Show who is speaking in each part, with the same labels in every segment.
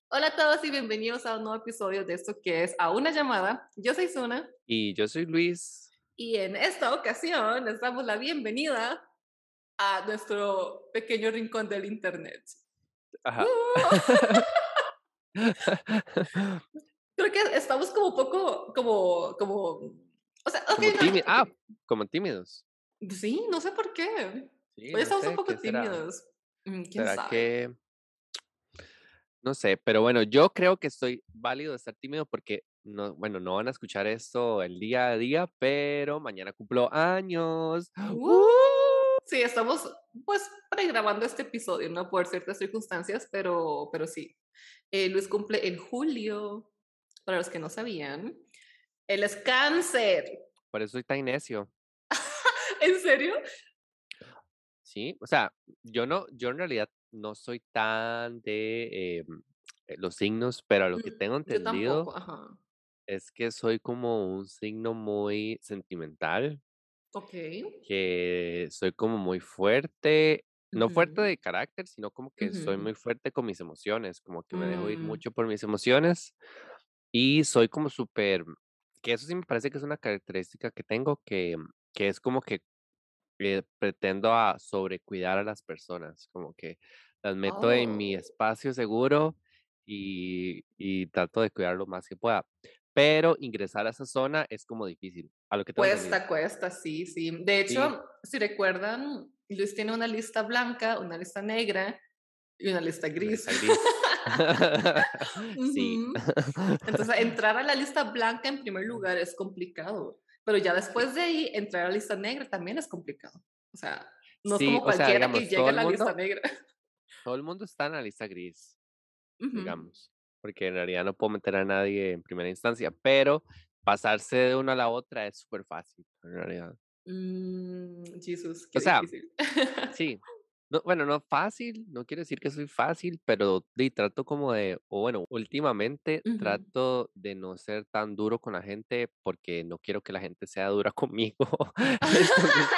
Speaker 1: Hola a todos y bienvenidos a un nuevo episodio de esto que es A una llamada. Yo soy Suna
Speaker 2: Y yo soy Luis.
Speaker 1: y en esta ocasión les damos la bienvenida a nuestro pequeño rincón del internet. ¡Uh!
Speaker 2: Ajá.
Speaker 1: Creo que estamos como un poco, o sea, ok,
Speaker 2: Como
Speaker 1: no,
Speaker 2: tímidos.
Speaker 1: ok.
Speaker 2: Como tímidos.
Speaker 1: Sí, no sé por qué.
Speaker 2: Sí,
Speaker 1: Hoy
Speaker 2: no
Speaker 1: estamos un
Speaker 2: sé, ¿qué
Speaker 1: poco
Speaker 2: será?
Speaker 1: tímidos. ¿Quién
Speaker 2: ¿Será
Speaker 1: sabe?
Speaker 2: que? No sé, pero bueno, yo creo que estoy válido de estar tímido porque no, bueno, no van a escuchar esto el día a día, pero mañana cumplo años.
Speaker 1: ¡Uh!
Speaker 2: ¡Uh!
Speaker 1: Sí, estamos pues pregrabando este episodio, ¿no? Por ciertas circunstancias, pero sí. Luis cumple en julio, para los que no sabían. Él es cáncer.
Speaker 2: Por eso soy tan necio.
Speaker 1: ¿En serio?
Speaker 2: Sí, o sea, yo en realidad no soy tan de los signos, pero a lo que tengo
Speaker 1: Yo
Speaker 2: entendido
Speaker 1: tampoco, ajá.
Speaker 2: es que soy como un signo muy sentimental,
Speaker 1: Ok.
Speaker 2: que soy como muy fuerte, no fuerte
Speaker 1: Ujú,
Speaker 2: de carácter, sino como que soy
Speaker 1: ujú.
Speaker 2: muy fuerte con mis emociones, como que me dejo ir
Speaker 1: Mm,
Speaker 2: mucho por mis emociones y soy como súper, que eso sí me parece que es una característica que tengo, que es como que pretendo a sobrecuidar a las personas, como que las meto en mi
Speaker 1: oh.
Speaker 2: espacio seguro y trato de cuidar lo más que pueda. Pero ingresar a esa zona es como difícil, a lo que tengo entendido.
Speaker 1: Cuesta, cuesta, sí, sí. De
Speaker 2: Sí,
Speaker 1: hecho, si recuerdan, Luis tiene una lista blanca, una lista negra y una lista
Speaker 2: una
Speaker 1: gris.
Speaker 2: lista gris. Sí.
Speaker 1: Ujú. Entonces, entrar a la lista blanca en primer lugar es complicado, pero ya
Speaker 2: Sí.
Speaker 1: después de ahí, entrar a la lista negra también es complicado. O sea, no es
Speaker 2: Sí,
Speaker 1: como
Speaker 2: o sea,
Speaker 1: cualquiera que
Speaker 2: digamos,
Speaker 1: llegue a la lista negra.
Speaker 2: todo el mundo está en la lista gris,
Speaker 1: Ujú.
Speaker 2: digamos, porque en realidad no puedo meter a nadie en primera instancia, pero pasarse de una a la otra es súper fácil, en realidad.
Speaker 1: Jesús,
Speaker 2: O
Speaker 1: qué
Speaker 2: sea,
Speaker 1: difícil.
Speaker 2: sí. No, bueno, no fácil, no quiero decir que soy fácil, pero trato como de, o bueno, últimamente
Speaker 1: Ujú.
Speaker 2: trato de no ser tan duro con la gente porque no quiero que la gente sea dura conmigo. Entonces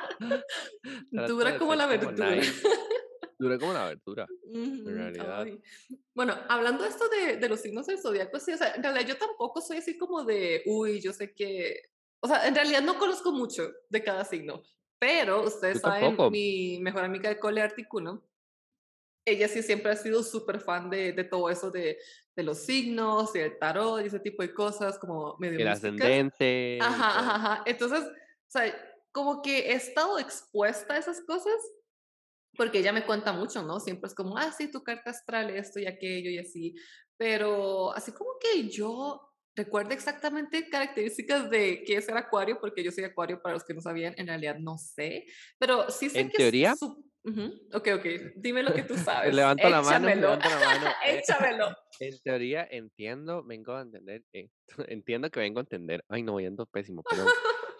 Speaker 2: trato
Speaker 1: Dura
Speaker 2: de
Speaker 1: como
Speaker 2: ser
Speaker 1: la
Speaker 2: como
Speaker 1: verdura.
Speaker 2: nice, dura como una verdura, en
Speaker 1: Ujú,
Speaker 2: realidad.
Speaker 1: ay. Bueno, hablando de esto de los signos del zodiaco, sí, o sea, en realidad yo tampoco soy así como de, uy, yo sé que, o sea, en realidad no conozco mucho de cada signo, pero ustedes
Speaker 2: Yo
Speaker 1: saben,
Speaker 2: tampoco.
Speaker 1: mi mejor amiga de cole Articuno, ella sí siempre ha sido súper fan de todo eso de los signos, del tarot y ese tipo de cosas como medio
Speaker 2: El
Speaker 1: místicas.
Speaker 2: ascendente y
Speaker 1: Ajá,
Speaker 2: todo
Speaker 1: ajá,
Speaker 2: eso.
Speaker 1: ajá. Entonces, o sea, como que he estado expuesta a esas cosas porque ella me cuenta mucho, ¿no? Siempre es como, ah, sí, tu carta astral, esto y aquello y así. Pero así como que yo recuerdo exactamente características de qué es el acuario, porque yo soy acuario, para los que no sabían, en realidad no sé. Pero sí sé
Speaker 2: En
Speaker 1: que es
Speaker 2: teoría,
Speaker 1: su... Ujú, ok, ok, dime lo que tú sabes.
Speaker 2: levanto la mano,
Speaker 1: Échamelo,
Speaker 2: levanto la mano.
Speaker 1: échamelo.
Speaker 2: En teoría entiendo, vengo a entender, entiendo que vengo a entender. Ay, no, voy ando pésimo, perdón.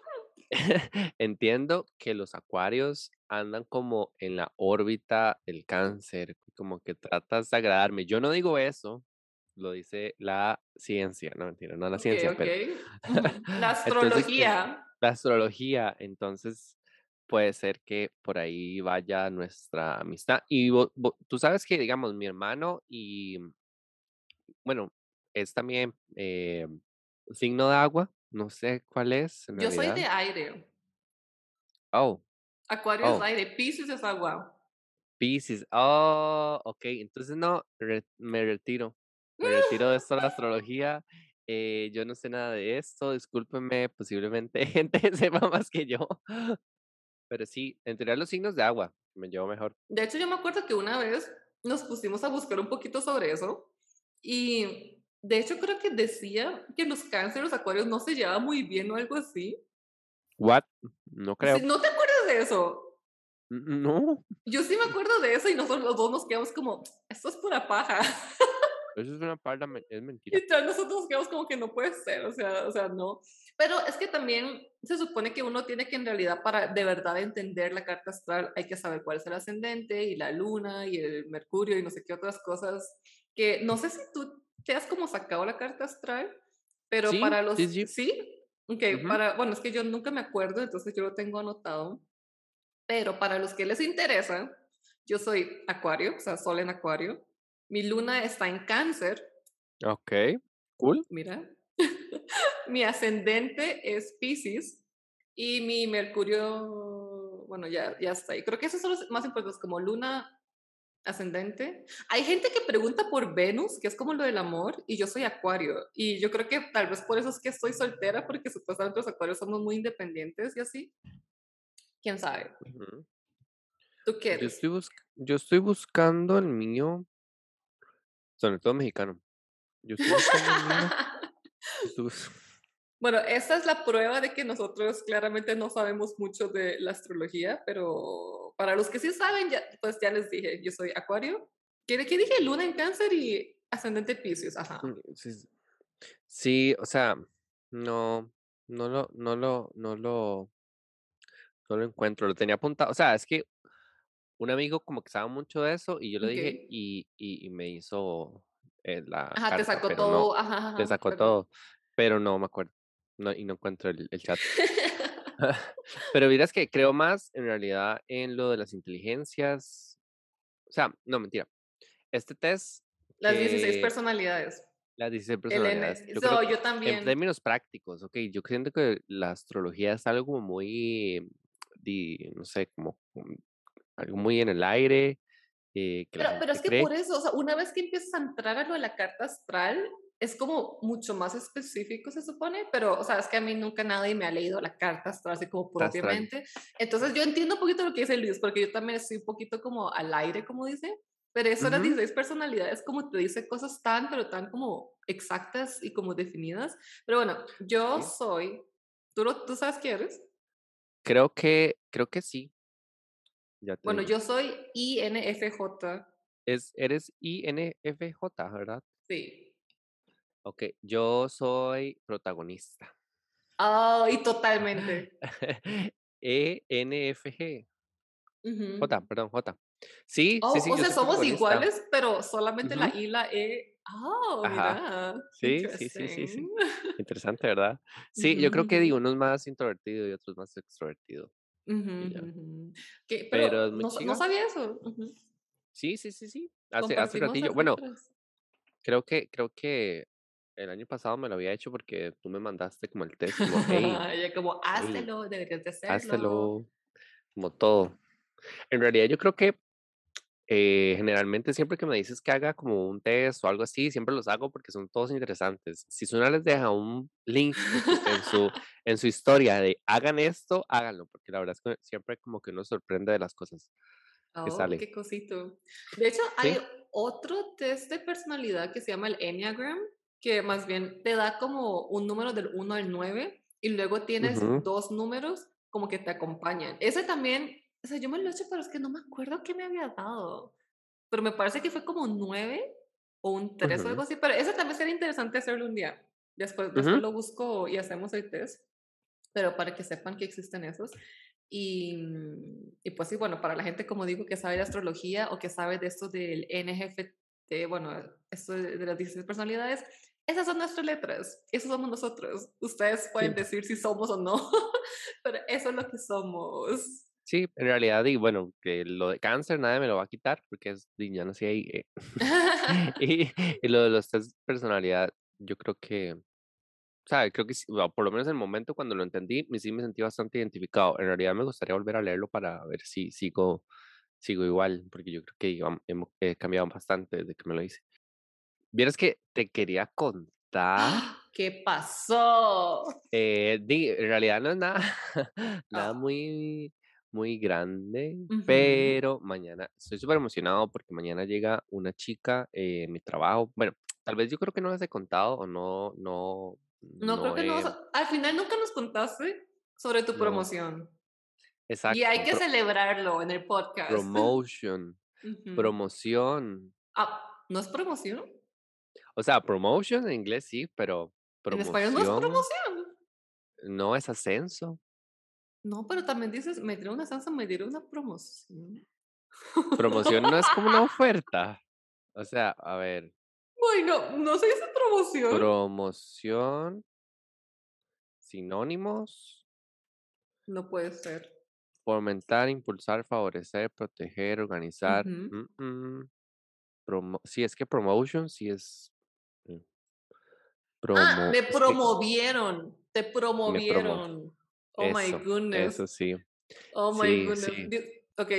Speaker 2: Entiendo que los acuarios andan como en la órbita del cáncer, como que tratas de agradarme. Yo no digo eso, lo dice la ciencia, no mentira, no la
Speaker 1: Ok,
Speaker 2: ciencia,
Speaker 1: ok.
Speaker 2: pero
Speaker 1: Ujú. La
Speaker 2: entonces
Speaker 1: astrología.
Speaker 2: la astrología, entonces puede ser que por ahí vaya nuestra amistad. Y tú sabes que, digamos, mi hermano y bueno, es también signo de agua, no sé cuál es en
Speaker 1: Yo soy
Speaker 2: realidad.
Speaker 1: de aire.
Speaker 2: Oh,
Speaker 1: Acuario es
Speaker 2: oh.
Speaker 1: aire, Piscis es agua.
Speaker 2: Piscis. Oh, okey. Entonces no, me retiro de esto de la astrología. Yo no sé nada de esto, discúlpenme, posiblemente gente sepa más que yo, pero sí, en teoría los signos de agua, me llevo mejor.
Speaker 1: De hecho, yo me acuerdo que una vez nos pusimos a buscar un poquito sobre eso y de hecho creo que decía que los cánceres, los acuarios no se llevaban muy bien o algo así.
Speaker 2: ¿What? No
Speaker 1: Sí,
Speaker 2: creo.
Speaker 1: ¿no te acuerdas de eso?
Speaker 2: No,
Speaker 1: Yo sí me acuerdo de eso y nosotros los dos nos quedamos como, esto es pura paja.
Speaker 2: eso es una parda es
Speaker 1: Y
Speaker 2: mentira.
Speaker 1: entonces nosotros nos quedamos como que no puede ser, o sea, no. Pero es que también se supone que uno tiene que en realidad para de verdad entender la carta astral hay que saber cuál es el ascendente y la luna y el mercurio y no sé qué otras cosas que no sé si tú te has como sacado la carta astral, pero
Speaker 2: Sí,
Speaker 1: para
Speaker 2: sí,
Speaker 1: los,
Speaker 2: sí.
Speaker 1: sí, ok,
Speaker 2: Ujú.
Speaker 1: para, bueno, es que yo nunca me acuerdo, entonces yo lo tengo anotado, pero para los que les interesa, yo soy acuario, o sea, sol en acuario, Mi luna está en Cáncer,
Speaker 2: Ok, cool.
Speaker 1: mira. Mi ascendente es Piscis y mi Mercurio, bueno, ya está ahí. Creo que esos son los más importantes, como luna, ascendente. Hay gente que pregunta por Venus, que es como lo del amor, y yo soy Acuario. Y yo creo que tal vez por eso es que estoy soltera, porque supuestamente los Acuarios somos muy independientes y así. ¿Quién sabe?
Speaker 2: Ujú.
Speaker 1: ¿Tú qué eres?
Speaker 2: Yo estoy buscando el mío, sobre todo mexicano. Yo estoy buscando el mío. yo estoy bus-
Speaker 1: Bueno, esta es la prueba de que nosotros claramente no sabemos mucho de la astrología, pero para los que sí saben, ya, pues ya les dije, yo soy Acuario. ¿Qué dije? Luna en Cáncer y ascendente Piscis, ajá.
Speaker 2: Sí, sí, o sea, no, no lo encuentro. Lo tenía apuntado. O sea, es que un amigo como que sabe mucho de eso y yo le
Speaker 1: Ok.
Speaker 2: dije y me hizo la
Speaker 1: Ajá, te
Speaker 2: carta,
Speaker 1: sacó
Speaker 2: pero no,
Speaker 1: todo, ajá,
Speaker 2: le
Speaker 1: ajá,
Speaker 2: sacó
Speaker 1: pero...
Speaker 2: todo, pero no me acuerdo. No, y no encuentro el chat. Pero miras que creo más en realidad en lo de las inteligencias. O sea, no, mentira. Este test
Speaker 1: Las 16
Speaker 2: que
Speaker 1: personalidades.
Speaker 2: las 16
Speaker 1: El
Speaker 2: personalidades,
Speaker 1: N,
Speaker 2: yo creo que
Speaker 1: yo
Speaker 2: en
Speaker 1: también.
Speaker 2: términos prácticos, ok, yo siento que la astrología es algo como muy, no sé, como algo muy en el aire, que la
Speaker 1: Pero
Speaker 2: gente
Speaker 1: es que
Speaker 2: cree.
Speaker 1: por eso, o sea, una vez que empiezas a entrar a lo de la carta astral, es como mucho más específico, se supone, pero, o sea, es que a mí nunca nadie me ha leído la carta astral así como
Speaker 2: Astral.
Speaker 1: propiamente. Entonces yo entiendo un poquito lo que dice Luis, porque yo también estoy un poquito como al aire, como dice, pero eso de las
Speaker 2: Ujú,
Speaker 1: 16 personalidades, como te dice cosas tan, pero tan como exactas y como definidas. Pero bueno, yo
Speaker 2: sí.
Speaker 1: soy, ¿tú sabes quién eres?
Speaker 2: Creo que sí, ya te
Speaker 1: Bueno,
Speaker 2: digo.
Speaker 1: yo soy INFJ,
Speaker 2: Eres INFJ, ¿verdad?
Speaker 1: sí.
Speaker 2: Ok, yo soy protagonista.
Speaker 1: Ay, totalmente.
Speaker 2: ENFG. J,
Speaker 1: Ujú.
Speaker 2: perdón, J. Sí, sí,
Speaker 1: Oh,
Speaker 2: sí,
Speaker 1: o
Speaker 2: yo
Speaker 1: sea,
Speaker 2: soy
Speaker 1: somos
Speaker 2: protagonista.
Speaker 1: iguales, pero solamente la
Speaker 2: Ujú,
Speaker 1: I, la E. Oh,
Speaker 2: ajá.
Speaker 1: mira,
Speaker 2: Sí, sí, sí, sí,
Speaker 1: interesting.
Speaker 2: sí. Interesante, ¿verdad? Sí,
Speaker 1: Ujú,
Speaker 2: yo creo que
Speaker 1: ujú,
Speaker 2: digo, uno es más introvertido y otro es más extrovertido.
Speaker 1: ujú,
Speaker 2: Y
Speaker 1: ujú,
Speaker 2: ya.
Speaker 1: ujú.
Speaker 2: Pero
Speaker 1: Pero
Speaker 2: es muy
Speaker 1: no
Speaker 2: chiga.
Speaker 1: sabía eso. Ujú.
Speaker 2: Sí, sí, sí, sí. Hace
Speaker 1: Compartimos
Speaker 2: ratillo.
Speaker 1: las
Speaker 2: Bueno,
Speaker 1: letras.
Speaker 2: creo que el año pasado me lo había hecho porque tú me mandaste como el test, como, hey,
Speaker 1: Ella como,
Speaker 2: hey,
Speaker 1: háztelo, deberías de hacerlo.
Speaker 2: háztelo, como todo. En realidad yo creo que generalmente siempre que me dices que haga como un test o algo así, siempre los hago porque son todos interesantes. Si Suna les deja un link en su historia de hagan esto, háganlo, porque la verdad es que siempre como que uno sorprende de las cosas que
Speaker 1: Oh,
Speaker 2: salen.
Speaker 1: qué cosito. De hecho, hay
Speaker 2: Sí.
Speaker 1: otro test de personalidad que se llama el Enneagram, que más bien te da como un número del 1 al 9 y luego tienes
Speaker 2: Ujú,
Speaker 1: dos números como que te acompañan. Ese también, o sea, yo me lo he hecho, pero es que no me acuerdo qué me había dado. Pero me parece que fue como un 9 o un 3 o
Speaker 2: ujú,
Speaker 1: algo así. Pero ese también sería interesante hacerlo un día. Después
Speaker 2: ujú.
Speaker 1: lo busco y hacemos el test, pero para que sepan que existen esos. Y pues sí, bueno, para la gente, como digo, que sabe de astrología o que sabe de esto del NGFT, bueno, esto de las 16 personalidades, esas son nuestras letras, esos somos nosotros. Ustedes
Speaker 2: Sí,
Speaker 1: pueden decir si somos o no, pero eso es lo que somos.
Speaker 2: sí, en realidad, y bueno, que lo de cáncer nadie me lo va a quitar porque ya nací ahí. Y lo de los test de personalidad, yo creo que, o sea, creo que sí, o por lo menos en el momento cuando lo entendí, sí me sentí bastante identificado. En realidad me gustaría volver a leerlo para ver si sigo igual, porque yo creo que hemos cambiado bastante desde que me lo hice. Vieras que te quería contar,
Speaker 1: ¿Qué pasó?
Speaker 2: en realidad no es nada, nada
Speaker 1: Ah,
Speaker 2: muy grande,
Speaker 1: ujú.
Speaker 2: pero mañana estoy súper emocionado porque mañana llega una chica en mi trabajo. Bueno, tal vez yo creo que no les he contado o
Speaker 1: No, creo
Speaker 2: no
Speaker 1: que no.
Speaker 2: he,
Speaker 1: Al final nunca nos contaste sobre tu
Speaker 2: no,
Speaker 1: promoción. Y hay
Speaker 2: exacto,
Speaker 1: que celebrarlo en el podcast.
Speaker 2: promotion,
Speaker 1: Ujú.
Speaker 2: promoción.
Speaker 1: ¿No es promoción?
Speaker 2: O sea, promotion en inglés sí, pero
Speaker 1: En español no es
Speaker 2: promoción
Speaker 1: promoción.
Speaker 2: no es ascenso.
Speaker 1: No, pero también dices, me dieron una salsa, me dieron una promoción.
Speaker 2: Promoción no es como una oferta. O sea, a ver,
Speaker 1: Bueno, no se dice promoción.
Speaker 2: promoción, sinónimos,
Speaker 1: No puede ser.
Speaker 2: fomentar, impulsar, favorecer, proteger, organizar.
Speaker 1: Ujú.
Speaker 2: sí, es que promotion, sí es mm,
Speaker 1: Ah, me
Speaker 2: es que
Speaker 1: promovieron, te
Speaker 2: me promo
Speaker 1: promovieron. Oh my
Speaker 2: eso
Speaker 1: goodness.
Speaker 2: sí,
Speaker 1: Oh my
Speaker 2: sí,
Speaker 1: goodness.
Speaker 2: sí,
Speaker 1: Ok,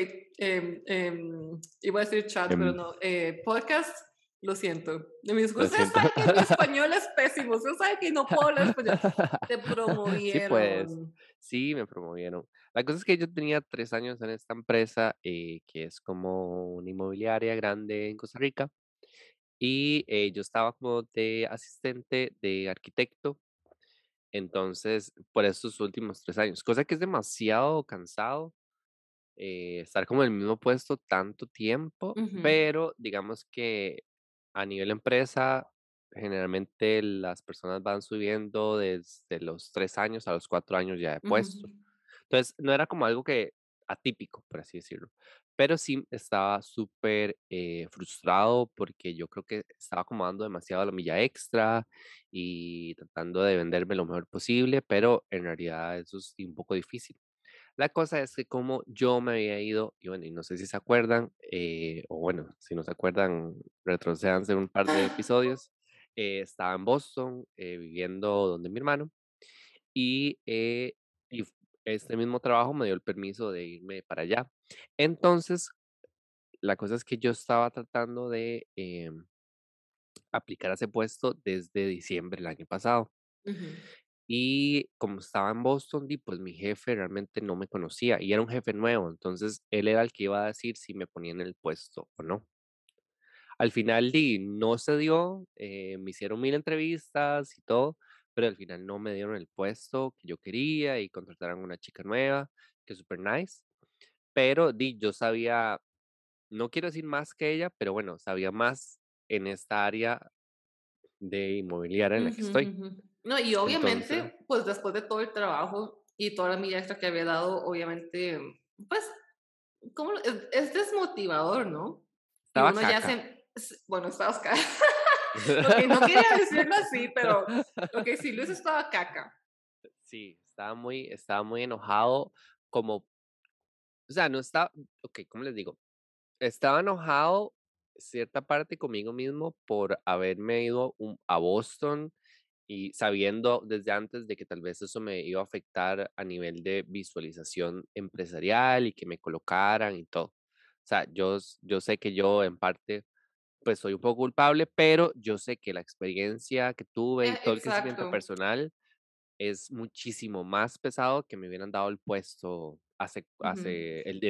Speaker 1: iba a decir chat, pero
Speaker 2: em,
Speaker 1: no. Podcast, lo siento.
Speaker 2: lo
Speaker 1: Usted
Speaker 2: siento.
Speaker 1: sabe que mi español es pésimo, usted sabe que no puedo hablar español. Te
Speaker 2: Sí, pues,
Speaker 1: promovieron.
Speaker 2: sí, me promovieron. La cosa es que yo tenía 3 años en esta empresa, que es como una inmobiliaria grande en Costa Rica, y, yo estaba como de asistente de arquitecto. Entonces, por estos últimos 3 años, cosa que es demasiado cansado, estar como en el mismo puesto tanto tiempo,
Speaker 1: Ujú,
Speaker 2: pero digamos que a nivel empresa, generalmente las personas van subiendo desde los 3 años a los 4 años ya de
Speaker 1: ujú,
Speaker 2: puesto. Entonces, no era como algo que atípico, por así decirlo, pero sí estaba súper, frustrado porque yo creo que estaba como dando demasiado la milla extra y tratando de venderme lo mejor posible, pero en realidad eso es un poco difícil. La cosa es que como yo me había ido, y bueno, y no sé si se acuerdan, o bueno, si no se acuerdan, retrocedanse un par de episodios, estaba en Boston, viviendo donde mi hermano, y, este mismo trabajo me dio el permiso de irme para allá. Entonces, la cosa es que yo estaba tratando de aplicar a ese puesto desde diciembre del año pasado.
Speaker 1: ujú,
Speaker 2: Y como estaba en Boston, pues mi jefe realmente no me conocía y era un jefe nuevo, entonces él era el que iba a decir si me ponía en el puesto o no. Al final no se dio, me hicieron 1000 entrevistas y todo, pero al final no me dieron el puesto que yo quería y contrataron a una chica nueva, que es súper nice, pero yo sabía, no quiero decir más que ella, pero bueno, sabía más en esta área de inmobiliaria en la que
Speaker 1: ujú,
Speaker 2: estoy.
Speaker 1: ujú. No, y
Speaker 2: Entonces,
Speaker 1: obviamente, pues después de todo el trabajo y toda la milla extra que había dado, obviamente, pues, es desmotivador, ¿no? Y
Speaker 2: estaba
Speaker 1: uno ya
Speaker 2: caca.
Speaker 1: se, bueno, estaba Oscar. Ok, no quería decirlo así, pero, ok, sí, Luis estaba caca.
Speaker 2: Sí, estaba muy enojado, como, o sea, no estaba, ok, ¿cómo les digo? Estaba enojado cierta parte conmigo mismo por haberme ido a Boston y sabiendo desde antes de que tal vez eso me iba a afectar a nivel de visualización empresarial y que me colocaran y todo. O sea, yo sé que yo en parte pues soy un poco culpable, pero yo sé que la experiencia que tuve y todo el crecimiento
Speaker 1: Exacto.
Speaker 2: personal es muchísimo más pesado que me hubieran dado el puesto
Speaker 1: Ujú,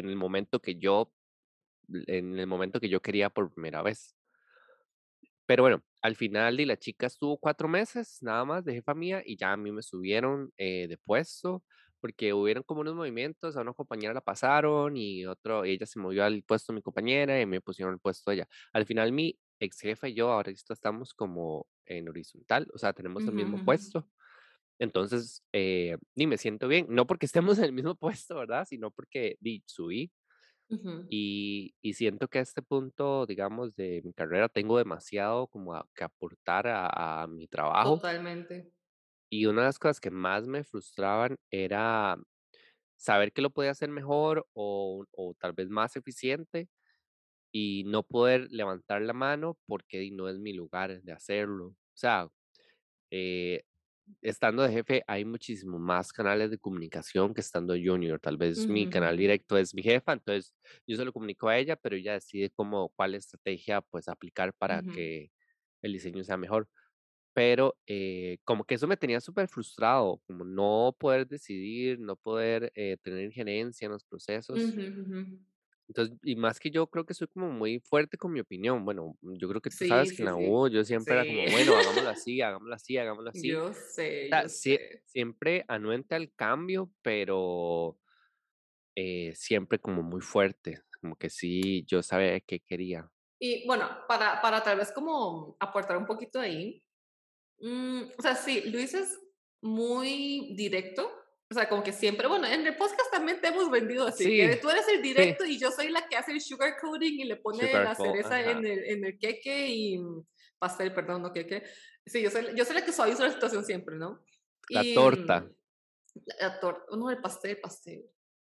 Speaker 2: en el momento que yo quería por primera vez. Pero bueno, al final la chica estuvo 4 meses nada más de jefa mía y ya a mí me subieron, de puesto, porque hubieron como unos movimientos, a una compañera la pasaron y ella se movió al puesto de mi compañera y me pusieron el puesto de ella. Al final mi ex jefa y yo ahora esto estamos como en horizontal, o sea, tenemos el
Speaker 1: ujú,
Speaker 2: mismo
Speaker 1: ujú,
Speaker 2: puesto. Entonces, ni me siento bien, no porque estemos en el mismo puesto, ¿verdad? Sino porque subí
Speaker 1: ujú.
Speaker 2: y siento que a este punto, digamos, de mi carrera tengo demasiado como que aportar a mi trabajo.
Speaker 1: Totalmente.
Speaker 2: Y una de las cosas que más me frustraban era saber que lo podía hacer mejor o tal vez más eficiente y no poder levantar la mano porque no es mi lugar de hacerlo. O sea, eh, estando de jefe hay muchísimo más canales de comunicación que estando junior. Tal vez
Speaker 1: Ujú,
Speaker 2: mi canal
Speaker 1: ujú,
Speaker 2: directo es mi jefa, entonces yo se lo comunico a ella, pero ella decide cuál estrategia pues aplicar para
Speaker 1: ujú.
Speaker 2: que el diseño sea mejor. Pero como que eso me tenía súper frustrado, como no poder decidir, no poder tener injerencia en los procesos.
Speaker 1: Ujú, ujú.
Speaker 2: Entonces, y más que yo creo que soy como muy fuerte con mi opinión. Bueno, yo creo que tú
Speaker 1: Sí,
Speaker 2: sabes que en
Speaker 1: sí,
Speaker 2: la
Speaker 1: sí.
Speaker 2: U yo siempre era
Speaker 1: Sí.
Speaker 2: como, bueno, hagámoslo así, hagámoslo así, hagámoslo así.
Speaker 1: Yo sé,
Speaker 2: Sea,
Speaker 1: yo sé.
Speaker 2: siempre anuente al cambio, pero siempre como muy fuerte, como que sí, yo sabía qué quería.
Speaker 1: Y bueno, para tal vez como aportar un poquito ahí, o sea, sí, Luis es muy directo, o sea, como que siempre, bueno, en el podcast también te hemos vendido así, que
Speaker 2: Sí,
Speaker 1: tú eres el
Speaker 2: sí,
Speaker 1: directo y yo soy la que hace el sugar coating y le pone la
Speaker 2: sugarcoat,
Speaker 1: cereza
Speaker 2: ajá,
Speaker 1: en el queque y pastel, perdón, no queque. Sí, yo soy la que suaviza la situación siempre, ¿no?
Speaker 2: la
Speaker 1: Y
Speaker 2: torta,
Speaker 1: la torta, no, el pastel, pastel.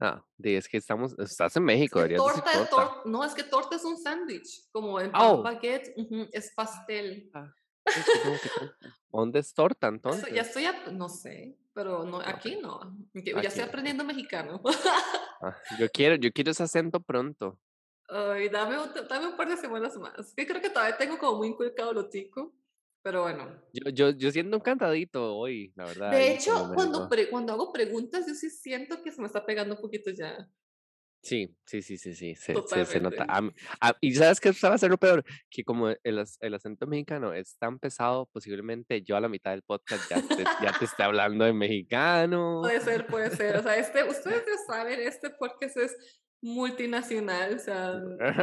Speaker 2: Ah, es que estás en
Speaker 1: Es
Speaker 2: México,
Speaker 1: que
Speaker 2: deberías decir
Speaker 1: torta es
Speaker 2: torta.
Speaker 1: no, es que torta es un sándwich, como en pan
Speaker 2: ¡Oh!
Speaker 1: baguette, ujú, es pastel.
Speaker 2: Ah, qué tengo que ¿dónde es torta
Speaker 1: Eso ya
Speaker 2: entonces?
Speaker 1: estoy, no sé, pero no,
Speaker 2: No,
Speaker 1: aquí no. Ya
Speaker 2: aquí
Speaker 1: estoy
Speaker 2: no.
Speaker 1: aprendiendo mexicano.
Speaker 2: Yo quiero ese acento pronto.
Speaker 1: Ay, dame un par de semanas más. Que creo que todavía tengo como muy inculcado lo tico, pero bueno.
Speaker 2: Yo siento un cantadito hoy, la verdad,
Speaker 1: De
Speaker 2: ahí
Speaker 1: hecho,
Speaker 2: como medio.
Speaker 1: cuando hago preguntas, yo sí siento que se me está pegando un poquito ya.
Speaker 2: Sí, sí, sí, sí, sí, se nota.
Speaker 1: Totalmente.
Speaker 2: Y ¿sabes qué va a ser lo peor? Que como el acento mexicano es tan pesado, posiblemente yo a la mitad del podcast ya te esté hablando en mexicano.
Speaker 1: Puede ser, puede ser. O sea, ustedes ya saben, este podcast es multinacional, o sea,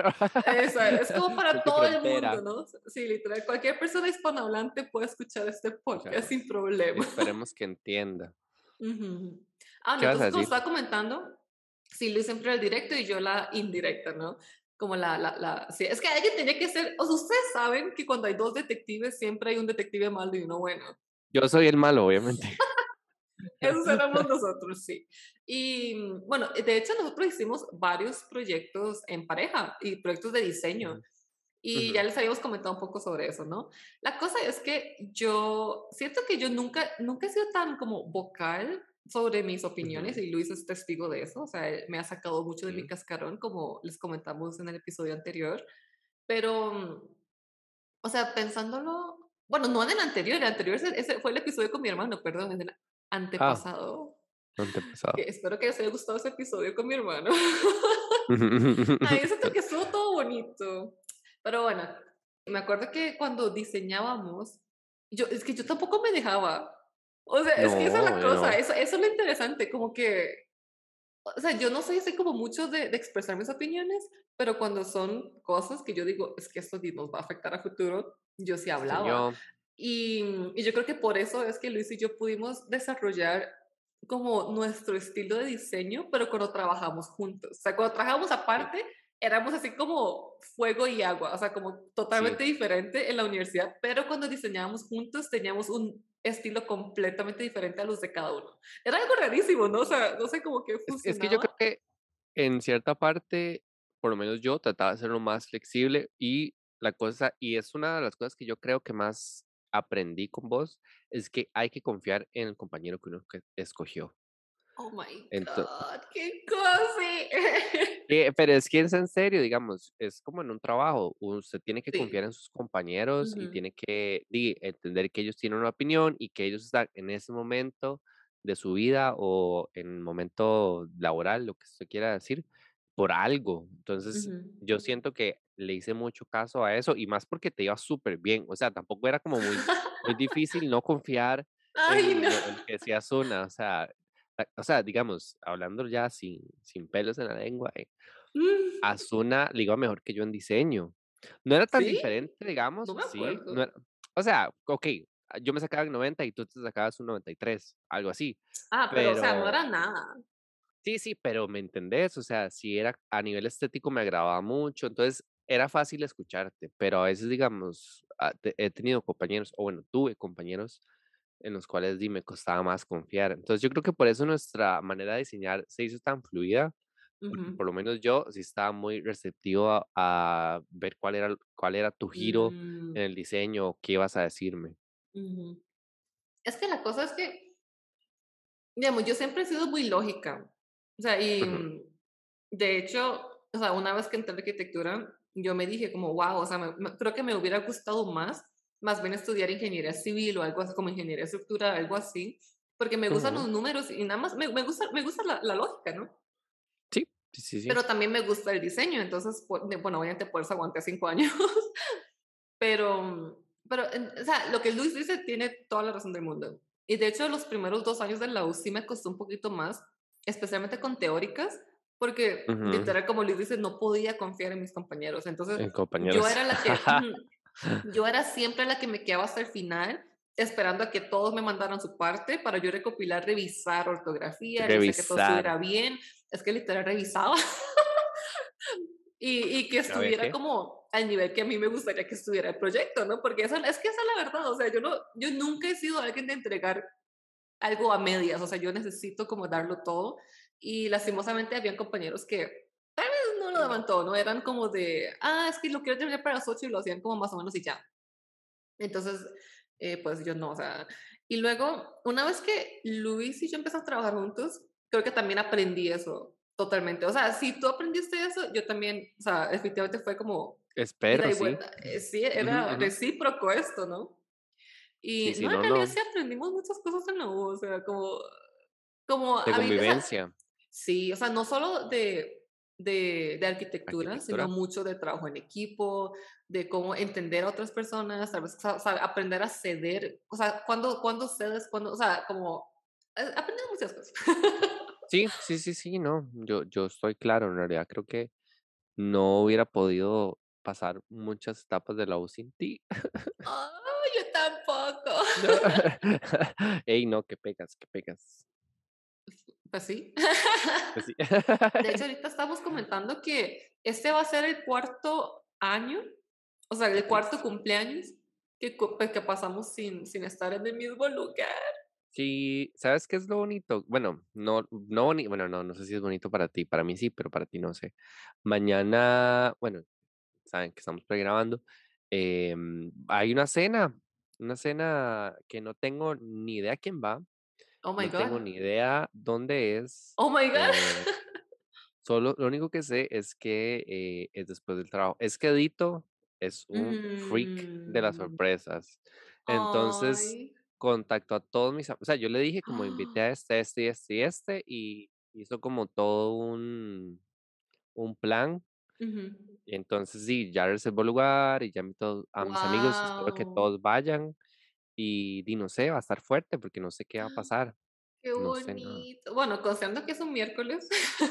Speaker 1: es como para todo el mundo,
Speaker 2: Multifrontera.
Speaker 1: ¿no? Sí, literal, cualquier persona hispanohablante puede escuchar este podcast
Speaker 2: Escuchar.
Speaker 1: sin problema.
Speaker 2: Esperemos que entienda.
Speaker 1: Ujú. Ah, no,
Speaker 2: ¿Qué vas a
Speaker 1: entonces como
Speaker 2: decir?
Speaker 1: estaba comentando, sí, Luis siempre el directo y yo la indirecta, ¿no? Como sí, es que alguien tenía que ser, o sea, ustedes saben que cuando hay dos detectives siempre hay un detective malo y uno bueno.
Speaker 2: Yo soy el malo, obviamente.
Speaker 1: Esos éramos nosotros, sí. Y bueno, de hecho nosotros hicimos varios proyectos en pareja y proyectos de diseño.
Speaker 2: Ujú,
Speaker 1: Y
Speaker 2: ujú,
Speaker 1: ya les habíamos comentado un poco sobre eso, ¿no? La cosa es que yo siento que yo nunca he sido tan como vocal sobre mis opiniones
Speaker 2: ujú,
Speaker 1: y Luis es testigo de eso, o sea, él me ha sacado mucho de mi
Speaker 2: sí.
Speaker 1: cascarón, como les comentamos en el episodio anterior, pero, o sea, pensándolo, bueno, no en el anterior ese fue el episodio con mi hermano, perdón, en el
Speaker 2: Ah,
Speaker 1: antepasado, que
Speaker 2: antepasado.
Speaker 1: espero que les haya gustado ese episodio con mi hermano. Ay, siento que estuvo todo bonito. Pero bueno, me acuerdo que cuando diseñábamos, es que yo tampoco me dejaba. O sea, es que esa es
Speaker 2: No,
Speaker 1: la cosa,
Speaker 2: no.
Speaker 1: eso es lo interesante, como que, o sea, yo no soy así como mucho de expresar mis opiniones, pero cuando son cosas que yo digo, es que esto nos va a afectar a futuro, yo sí
Speaker 2: Sí,
Speaker 1: hablaba.
Speaker 2: yo.
Speaker 1: Y yo creo que por eso es que Luis y yo pudimos desarrollar como nuestro estilo de diseño, pero cuando trabajamos juntos. O sea, cuando trabajamos
Speaker 2: Sí,
Speaker 1: aparte, éramos así como fuego y agua, o sea, como
Speaker 2: sí.
Speaker 1: totalmente diferente en la universidad, pero cuando diseñábamos juntos teníamos un estilo completamente diferente a los de cada uno. Era algo rarísimo, ¿no? O sea, no sé cómo que
Speaker 2: Es que yo creo
Speaker 1: funcionaba.
Speaker 2: que en cierta parte, por lo menos yo trataba de ser lo más flexible y es una de las cosas que yo creo que más aprendí con vos, es que hay que confiar en el compañero que uno escogió.
Speaker 1: Oh my
Speaker 2: Ento
Speaker 1: God, qué cosi.
Speaker 2: pero es que es en serio, digamos, es como en un trabajo, usted tiene que confiar
Speaker 1: Sí.
Speaker 2: en sus compañeros y
Speaker 1: Ujú,
Speaker 2: tiene que entender que ellos tienen una opinión y que ellos están en ese momento de su vida o en el momento laboral, lo que usted quiera decir, por algo. Entonces,
Speaker 1: ujú.
Speaker 2: yo siento que le hice mucho caso a eso y más porque te iba súper bien. O sea, tampoco era como muy difícil no confiar
Speaker 1: Ay,
Speaker 2: en
Speaker 1: no.
Speaker 2: lo que decía Zuna. O sea, digamos, hablando ya sin pelos en la lengua,
Speaker 1: Mm,
Speaker 2: Asuna le iba mejor que yo en diseño. No era tan
Speaker 1: ¿sí?
Speaker 2: diferente,
Speaker 1: No
Speaker 2: digamos,
Speaker 1: me
Speaker 2: sí, no
Speaker 1: acuerdo.
Speaker 2: era o sea, okey, yo me sacaba en 90 y tú te sacabas un 93, algo así,
Speaker 1: Ah, pero, o sea, no
Speaker 2: pero
Speaker 1: era nada.
Speaker 2: sí, sí, pero, ¿me entendés? O sea, sí era a nivel estético me agradaba mucho, entonces era fácil escucharte, pero a veces, digamos, he tenido compañeros, o bueno, tuve compañeros en los cuales, me costaba más confiar. Entonces, yo creo que por eso nuestra manera de diseñar se hizo tan fluida, porque
Speaker 1: Ujú.
Speaker 2: por lo menos yo sí estaba muy receptivo a ver cuál era tu giro
Speaker 1: Mm,
Speaker 2: en el diseño, qué ibas a decirme.
Speaker 1: ujú. Es que la cosa es que, digamos, yo siempre he sido muy lógica. O sea,
Speaker 2: Ujú,
Speaker 1: de hecho, o sea, una vez que entré en arquitectura, yo me dije como, wow, o sea, creo que me hubiera gustado más bien estudiar ingeniería civil o algo así como ingeniería estructural, algo así, porque me gustan
Speaker 2: ujú.
Speaker 1: los números y nada más me gusta la lógica, ¿no?
Speaker 2: Sí, sí, sí, sí.
Speaker 1: Pero también me gusta el diseño, entonces, bueno, obviamente por eso aguanté 5 años, o sea, lo que Luis dice tiene toda la razón del mundo. Y de hecho, los primeros 2 años de la U sí me costó un poquito más, especialmente con teóricas, porque
Speaker 2: Ujú,
Speaker 1: literal, como Luis dice, no podía confiar en mis compañeros. Entonces,
Speaker 2: en
Speaker 1: yo
Speaker 2: compañeros.
Speaker 1: era la que, yo era siempre la que me quedaba hasta el final, esperando a que todos me mandaran su parte para yo recopilar, revisar ortografía, revisar que todo
Speaker 2: Revisar.
Speaker 1: estuviera bien. Es que literal revisaba y que
Speaker 2: ¿Había
Speaker 1: estuviera
Speaker 2: qué?
Speaker 1: como al nivel que a mí me gustaría que estuviera el proyecto, ¿no? Porque es que esa es la verdad, o sea, yo nunca he sido alguien de entregar algo a medias, o sea, yo necesito como darlo todo. y lastimosamente habían compañeros que tal vez no lo
Speaker 2: Que
Speaker 1: daban
Speaker 2: no.
Speaker 1: todo, ¿no? Eran como de, es que lo quiero terminar para las 8 y lo hacían como más o menos y ya. Entonces, pues yo no, o sea, y luego, una vez que Luis y yo empezamos a trabajar juntos, creo que también aprendí eso totalmente. O sea, si tú aprendiste eso, yo también, o sea, efectivamente fue como ida
Speaker 2: Espero,
Speaker 1: y
Speaker 2: sí.
Speaker 1: vuelta. Sí,
Speaker 2: Ujú,
Speaker 1: era
Speaker 2: ujú.
Speaker 1: recíproco esto, ¿no?
Speaker 2: Sí,
Speaker 1: Y
Speaker 2: sí,
Speaker 1: no, en
Speaker 2: no,
Speaker 1: realidad
Speaker 2: no.
Speaker 1: sí aprendimos muchas cosas en la U, o sea, como
Speaker 2: De
Speaker 1: o sea,
Speaker 2: convivencia,
Speaker 1: sí, o sea, no solo de arquitectura, sino
Speaker 2: arquitectura.
Speaker 1: mucho de trabajo en equipo, de cómo entender a otras personas, tal vez, aprender a ceder, o sea, cuando cedes, cuando, o sea, como, aprender muchas cosas.
Speaker 2: Sí, sí, sí, sí, no. Yo estoy claro, en realidad creo que no hubiera podido pasar muchas etapas de la U sin ti.
Speaker 1: Yo tampoco.
Speaker 2: No. Ey, no, que pegas, que pegas.
Speaker 1: Pues sí.
Speaker 2: Pues sí.
Speaker 1: De hecho, ahorita estamos comentando que este va a ser el cuarto año, o sea,
Speaker 2: Qué
Speaker 1: el cuarto
Speaker 2: triste.
Speaker 1: cumpleaños pues, que pasamos sin estar en el mismo lugar.
Speaker 2: Sí, ¿sabes qué es lo bonito? Bueno, no bueno, no sé si es bonito para ti, para mí sí, pero para ti no sé. Mañana, bueno, saben que estamos pregrabando, hay una cena que no tengo ni idea quién va,
Speaker 1: Oh my
Speaker 2: no tengo
Speaker 1: God.
Speaker 2: ni idea dónde es,
Speaker 1: Oh my God.
Speaker 2: solo lo único que sé es que, es después del trabajo. Es que Edito es un freak de las
Speaker 1: Mm.
Speaker 2: sorpresas. Entonces,
Speaker 1: Ay.
Speaker 2: contactó a todos mis o sea, yo le dije como invité
Speaker 1: Ah,
Speaker 2: a este, y este, y este, y hizo como todo un plan.
Speaker 1: ujú.
Speaker 2: Y entonces sí, ya reservó lugar y ya invitó a mis amigos, espero que
Speaker 1: Guau,
Speaker 2: todos vayan y no sé, va a estar fuerte porque no sé qué va a pasar,
Speaker 1: qué
Speaker 2: no sé nada.
Speaker 1: bonito. Bueno, considerando que es un miércoles.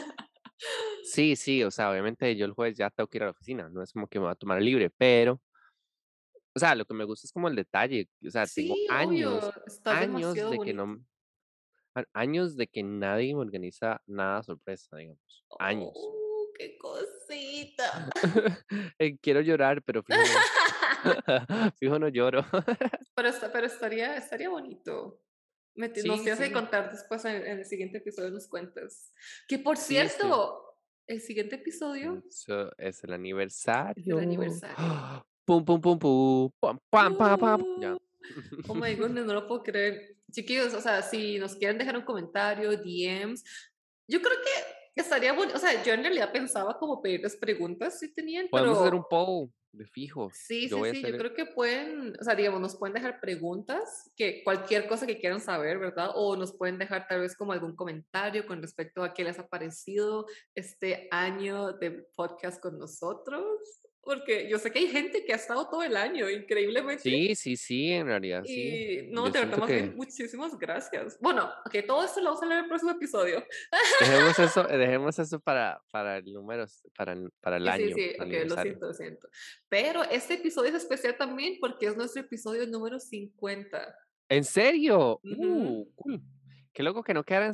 Speaker 2: Sí, sí, o sea, obviamente yo el jueves ya tengo que ir a la oficina, no es como que me va a tomar libre, pero, o sea, lo que me gusta es como el detalle, o sea, tengo
Speaker 1: Sí, obvio, está
Speaker 2: años
Speaker 1: demasiado
Speaker 2: de que
Speaker 1: bonito.
Speaker 2: no, años de que nadie me organiza nada sorpresa, digamos, años.
Speaker 1: Oh, qué cosita.
Speaker 2: Quiero llorar, pero fijo no, fijo no lloro.
Speaker 1: Pero estaría bonito. Nos
Speaker 2: Sí,
Speaker 1: tienes que
Speaker 2: sí,
Speaker 1: contar después en el siguiente episodio, nos cuentas. Que por
Speaker 2: sí, sí.
Speaker 1: cierto, el siguiente episodio
Speaker 2: Eso es el
Speaker 1: es el
Speaker 2: aniversario.
Speaker 1: aniversario.
Speaker 2: Pum, pum, pum, pum, pam, pam, pam, pam. Ya.
Speaker 1: ¡Uh! Oh my goodness, no lo puedo creer. Chiquillos, o sea, si nos quieren dejar un comentario, DMs, yo creo que estaría bueno. O sea, yo en realidad pensaba como pedirles preguntas si tenían,
Speaker 2: Podemos hacer un
Speaker 1: pero
Speaker 2: poll de fijo.
Speaker 1: sí,
Speaker 2: Yo
Speaker 1: sí,
Speaker 2: voy a
Speaker 1: sí, yo
Speaker 2: hacer,
Speaker 1: creo que pueden, o sea, digamos, nos pueden dejar preguntas, que cualquier cosa que quieran saber, ¿verdad? O nos pueden dejar tal vez como algún comentario con respecto a qué les ha parecido este año de podcast con nosotros, porque yo sé que hay gente que ha estado todo el año, increíblemente,
Speaker 2: sí, sí, sí, en realidad sí.
Speaker 1: y no,
Speaker 2: Yo
Speaker 1: de verdad,
Speaker 2: siento
Speaker 1: más
Speaker 2: que
Speaker 1: bien, muchísimas gracias. Bueno, ok, todo esto lo vamos a hablar en el próximo episodio.
Speaker 2: dejemos eso para el número, para el
Speaker 1: Sí, sí,
Speaker 2: año,
Speaker 1: sí,
Speaker 2: el
Speaker 1: ok, lo
Speaker 2: aniversario.
Speaker 1: siento, lo siento. Pero este episodio es especial también porque es nuestro episodio número 50.
Speaker 2: ¿En serio?
Speaker 1: Ujú.
Speaker 2: Cool. Qué loco que no quedaran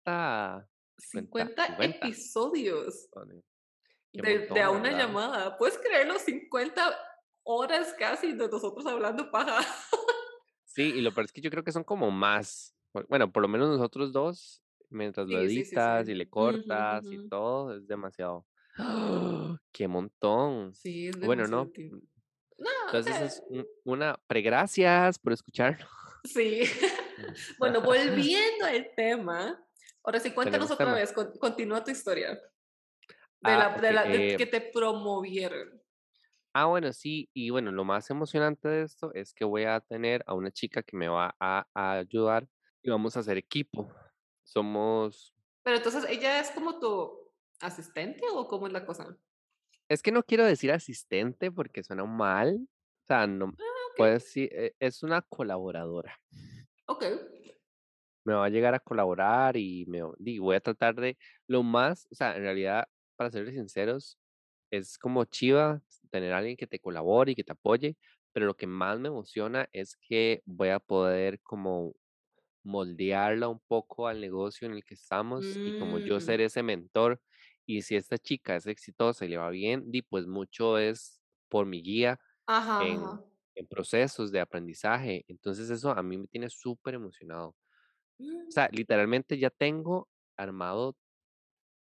Speaker 1: 50
Speaker 2: 50.
Speaker 1: episodios
Speaker 2: Joder, qué
Speaker 1: de a
Speaker 2: montón,
Speaker 1: una
Speaker 2: ¿verdad?
Speaker 1: llamada. ¿Puedes creerlo? 50 horas casi de nosotros hablando paja.
Speaker 2: Sí, y lo peor es que yo creo que son como más. Bueno, por lo menos nosotros 2 mientras lo
Speaker 1: Sí, sí, sí, sí.
Speaker 2: editas y le
Speaker 1: Ujú,
Speaker 2: cortas y
Speaker 1: ujú.
Speaker 2: todo, es demasiado. ¡Ah! ¡Qué montón!
Speaker 1: Sí, es
Speaker 2: Bueno,
Speaker 1: demasiado
Speaker 2: no.
Speaker 1: tiempo. No, o
Speaker 2: Entonces
Speaker 1: sea,
Speaker 2: es una pregracias por escucharnos.
Speaker 1: sí. Bueno, volviendo al tema, ahora sí, cuéntanos
Speaker 2: Tenemos
Speaker 1: otra
Speaker 2: tema.
Speaker 1: vez, continúa tu historia
Speaker 2: Okey,
Speaker 1: de que te promovieron.
Speaker 2: bueno, sí, y bueno, lo más emocionante de esto es que voy a tener a una chica que me va a ayudar y vamos a hacer equipo. Somos
Speaker 1: Pero entonces, ¿ella es como tu asistente o cómo es la cosa?
Speaker 2: Es que no quiero decir asistente porque suena mal, o sea, no,
Speaker 1: Ok,
Speaker 2: pues sí, es una colaboradora.
Speaker 1: ok.
Speaker 2: Me va a llegar a colaborar y voy a tratar de lo más, o sea, en realidad, para serles sinceros, es como chiva tener a alguien que te colabore y que te apoye, pero lo que más me emociona es que voy a poder como moldearla un poco al negocio en el que estamos y como yo
Speaker 1: Mm,
Speaker 2: ser ese mentor. Y si esta chica es exitosa y le va bien, pues mucho es por mi guía
Speaker 1: ajá,
Speaker 2: en,
Speaker 1: ajá.
Speaker 2: en procesos de aprendizaje. Entonces eso a mí me tiene súper emocionado. O
Speaker 1: Mm,
Speaker 2: sea, literalmente ya tengo armado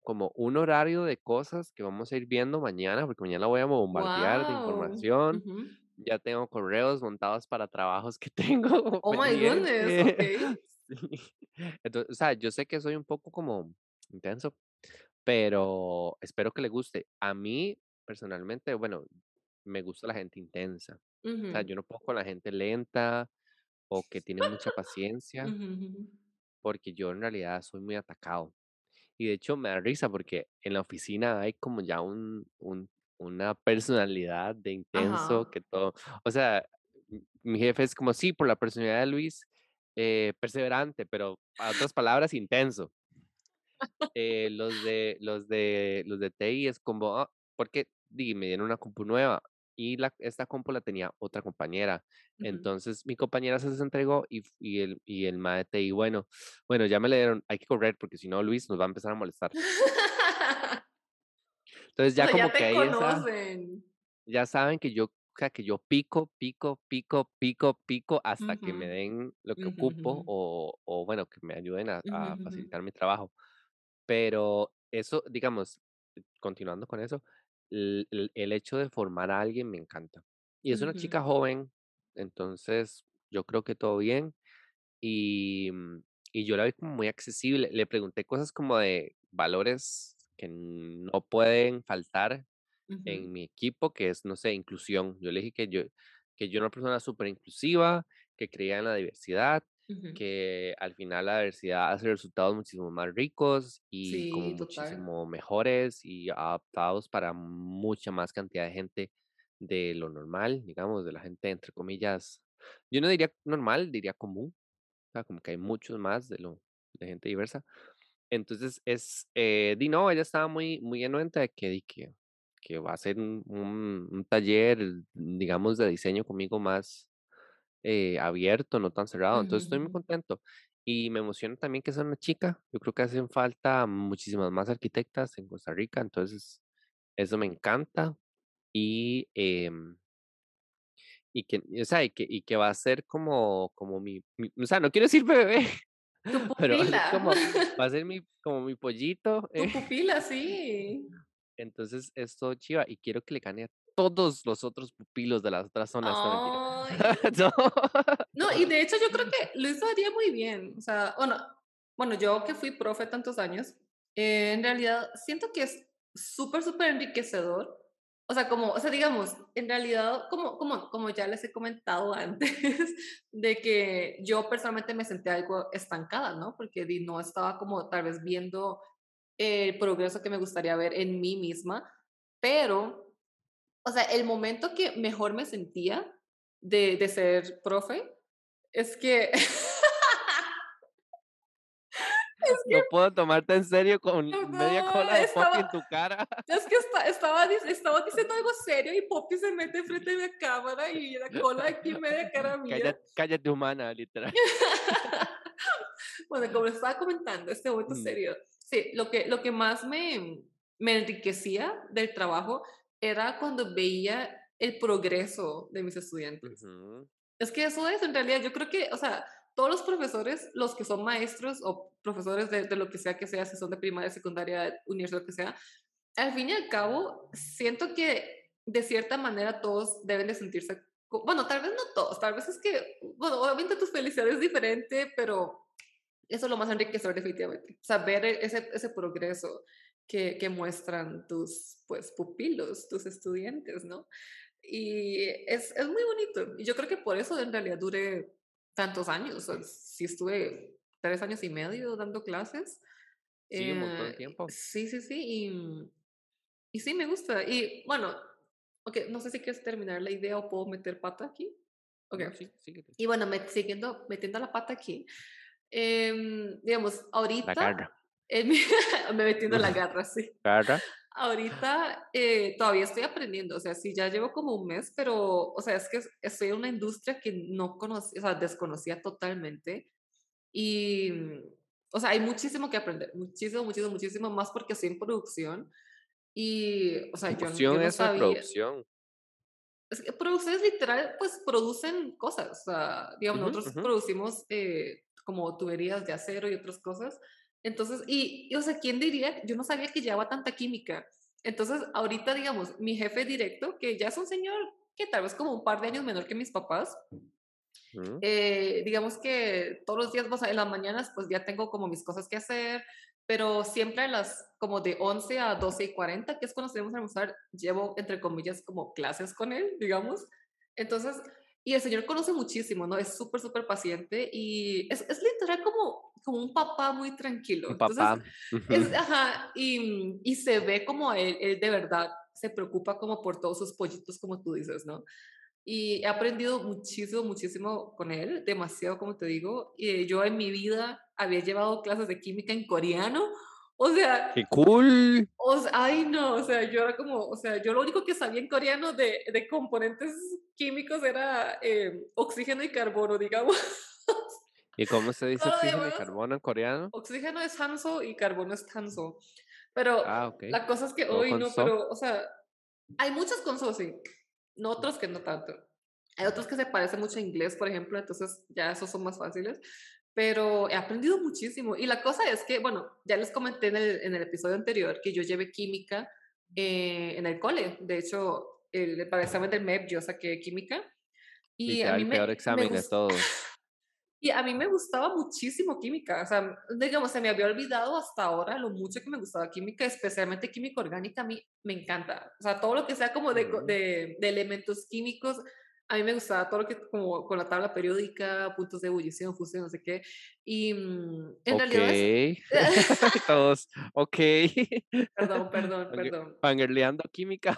Speaker 2: como un horario de cosas que vamos a ir viendo mañana, porque mañana voy a bombardear de
Speaker 1: Wow.
Speaker 2: información. Ya tengo correos montados para trabajos que tengo
Speaker 1: Oh my goodness,
Speaker 2: pendiente.
Speaker 1: okey.
Speaker 2: Sí. Entonces, o sea, yo sé que soy un poco como intenso, pero espero que le guste. A mí, personalmente, bueno, me gusta la gente intensa. O sea,
Speaker 1: Ujú.
Speaker 2: yo no puedo con la gente lenta o que tiene mucha paciencia,
Speaker 1: Ujú, ujú.
Speaker 2: porque yo en realidad soy muy atacado. Y de hecho me da risa porque en la oficina hay como ya una personalidad de intenso
Speaker 1: Ajá.
Speaker 2: que todo, o sea, mi jefe es como, sí, por la personalidad de Luis, perseverante, pero a otras palabras, intenso. Los de TI es como, porque me dieron una compu nueva y esta compu la tenía otra compañera.
Speaker 1: Ujú.
Speaker 2: Entonces mi compañera se desentregó y el ma de TI, bueno, ya me le dieron, hay que correr porque si no Luis nos va a empezar a molestar. Entonces
Speaker 1: O
Speaker 2: ya
Speaker 1: sea, ya
Speaker 2: como que
Speaker 1: te
Speaker 2: hay esa,
Speaker 1: conocen.
Speaker 2: ya saben que yo, o sea, que yo pico, pico, pico, pico, pico hasta que
Speaker 1: Ujú.
Speaker 2: me den lo que
Speaker 1: Ujú, ujú.
Speaker 2: ocupo o bueno, que me ayuden a,
Speaker 1: Ujú,
Speaker 2: a
Speaker 1: ujú.
Speaker 2: facilitar mi trabajo. Pero eso, digamos, continuando con eso, el hecho de formar a alguien me encanta. Y es una
Speaker 1: Ujú.
Speaker 2: chica joven, entonces yo creo que todo bien. Y, y yo la vi como muy accesible. Le pregunté cosas como de valores que no pueden faltar
Speaker 1: Ujú.
Speaker 2: en mi equipo, que es, no sé, inclusión. Yo le dije que yo era una persona súper inclusiva, que creía en la diversidad,
Speaker 1: Ujú.
Speaker 2: que al final la diversidad hace resultados muchísimo más ricos y como
Speaker 1: Sí, total.
Speaker 2: muchísimo mejores y adaptados para mucha más cantidad de gente de lo normal, digamos, de la gente, entre comillas, yo no diría normal, diría común, o sea, como que hay muchos más de gente diversa. Entonces no, ella estaba muy, muy anuente de que va a ser un taller, digamos, de diseño conmigo más abierto, no tan cerrado.
Speaker 1: Ujú,
Speaker 2: Entonces estoy muy
Speaker 1: ujú.
Speaker 2: contento. Y me emociona también que sea una chica. Yo creo que hacen falta muchísimas más arquitectas en Costa Rica, entonces eso me encanta. Y, o sea, y que va a ser como o sea, no quiero decir bebé,
Speaker 1: Tu
Speaker 2: pero va a ser
Speaker 1: pupila.
Speaker 2: como mi pollito.
Speaker 1: Tu pupila, sí.
Speaker 2: Entonces, esto chiva y quiero que le gane a todos los otros pupilos de las otras zonas, esta mentira.
Speaker 1: Ay.
Speaker 2: No.
Speaker 1: No, y de hecho yo creo que lo hizo haría muy bien. O sea, bueno, yo que fui profe tantos años, en realidad siento que es súper, súper enriquecedor. O sea, digamos, en realidad, como ya les he comentado antes, de que yo personalmente me sentía algo estancada, ¿no? Porque no estaba como tal vez viendo el progreso que me gustaría ver en mí misma, pero, o sea, el momento que mejor me sentía de ser profe es que
Speaker 2: No puedo tomarte en serio con media
Speaker 1: no,
Speaker 2: cola de popi en tu cara.
Speaker 1: es que estaba diciendo algo serio y Poppy se mete frente a la cámara y la cola aquí media cara mía.
Speaker 2: Cállate, cállate humana, literal.
Speaker 1: Bueno, como les estaba comentando, este momento
Speaker 2: Mm,
Speaker 1: serio, sí, lo que más me enriquecía del trabajo era cuando veía el progreso de mis estudiantes.
Speaker 2: ujú,
Speaker 1: Es que eso es, en realidad, yo creo que, o sea, todos los profesores, los que son maestros o profesores de lo que sea, si son de primaria, secundaria, universidad, lo que sea, al fin y al cabo, siento que de cierta manera todos deben de sentirse, bueno, tal vez no todos, tal vez es que, bueno, obviamente tu felicidad es diferente, pero eso es lo más enriquecedor definitivamente, saber ese progreso que muestran tus, pues, pupilos, tus estudiantes, ¿no? Y es muy bonito. Y yo creo que por eso en realidad duré tantos años. O sea, sí estuve 3 años y medio dando clases.
Speaker 2: sí, un montón de tiempo.
Speaker 1: Sí, sí, sí. Y sí, me gusta. Y bueno, ok, no sé si quieres terminar la idea o puedo meter pata aquí. Ok.
Speaker 2: No, sí, síguete.
Speaker 1: Y bueno, metiendo la pata aquí. Digamos,
Speaker 2: La
Speaker 1: ahorita,
Speaker 2: garra.
Speaker 1: me metiendo la garra, sí.
Speaker 2: Garra.
Speaker 1: Ahorita todavía estoy aprendiendo, o sea, sí, ya llevo como un mes, pero, o sea, es que estoy en una industria que no conocía, o sea, desconocía totalmente. Y, o sea, hay muchísimo que aprender, muchísimo, muchísimo, muchísimo más porque estoy en producción. Y, o sea,
Speaker 2: ¿Qué
Speaker 1: yo
Speaker 2: emoción
Speaker 1: no
Speaker 2: eso de
Speaker 1: sabía.
Speaker 2: producción?
Speaker 1: Es que producciones literal, pues producen cosas. O sea, digamos,
Speaker 2: Ujú,
Speaker 1: nosotros
Speaker 2: ujú.
Speaker 1: producimos como tuberías de acero y otras cosas. Entonces, o sea, ¿quién diría? Yo no sabía que llevaba tanta química. Entonces, ahorita, digamos, mi jefe directo, que ya es un señor que tal vez como un par de años menor que mis papás,
Speaker 2: Ujú.
Speaker 1: digamos que todos los días, o sea, en las mañanas, pues ya tengo como mis cosas que hacer, pero siempre a las como de 11 a 12:40, que es cuando salimos a almorzar, llevo, entre comillas, como clases con él, digamos. Entonces, y el señor conoce muchísimo, ¿no? Es súper, súper paciente y es literal como un papá muy tranquilo.
Speaker 2: Un
Speaker 1: Entonces,
Speaker 2: papá. Ujú.
Speaker 1: ajá, y se ve como él de verdad se preocupa como por todos sus pollitos, como tú dices, ¿no? Y he aprendido muchísimo, muchísimo con él, demasiado, como te digo. Yo en mi vida había llevado clases de química en coreano, o sea,
Speaker 2: ¡Qué cool!
Speaker 1: ay no, o sea, yo era como, o sea, yo lo único que sabía en coreano de componentes químicos era oxígeno y carbono, digamos.
Speaker 2: ¿Y cómo se dice
Speaker 1: Todo lo
Speaker 2: oxígeno y
Speaker 1: demás,
Speaker 2: carbono en coreano?
Speaker 1: oxígeno es hanso y carbono es tanso. Pero
Speaker 2: Ah, okey.
Speaker 1: la cosa es que
Speaker 2: Todo
Speaker 1: hoy
Speaker 2: con
Speaker 1: no,
Speaker 2: so.
Speaker 1: pero, o sea, hay muchos con so, sí, no otros que no tanto. Hay otros que se parecen mucho a inglés, por ejemplo, entonces ya esos son más fáciles, pero he aprendido muchísimo. Y la cosa es que, bueno, ya les comenté en el episodio anterior que yo llevé química en el cole. De hecho, para el examen del MEP yo saqué química
Speaker 2: Y
Speaker 1: y
Speaker 2: te
Speaker 1: a
Speaker 2: da
Speaker 1: mí
Speaker 2: el peor
Speaker 1: me
Speaker 2: examen de
Speaker 1: gustó.
Speaker 2: todos.
Speaker 1: Y a mí me gustaba muchísimo química, o sea, digamos, se me había olvidado hasta ahora lo mucho que me gustaba química, especialmente química orgánica, a mí me encanta. O sea, todo lo que sea como
Speaker 2: Ujú.
Speaker 1: de elementos químicos, a mí me gustaba todo lo que como con la tabla periódica, puntos de ebullición, fusión, no sé qué. Y en realidad es...
Speaker 2: Okey. Todos, okey.
Speaker 1: Perdón, perdón,
Speaker 2: Fangue
Speaker 1: perdón.
Speaker 2: fangirleando química.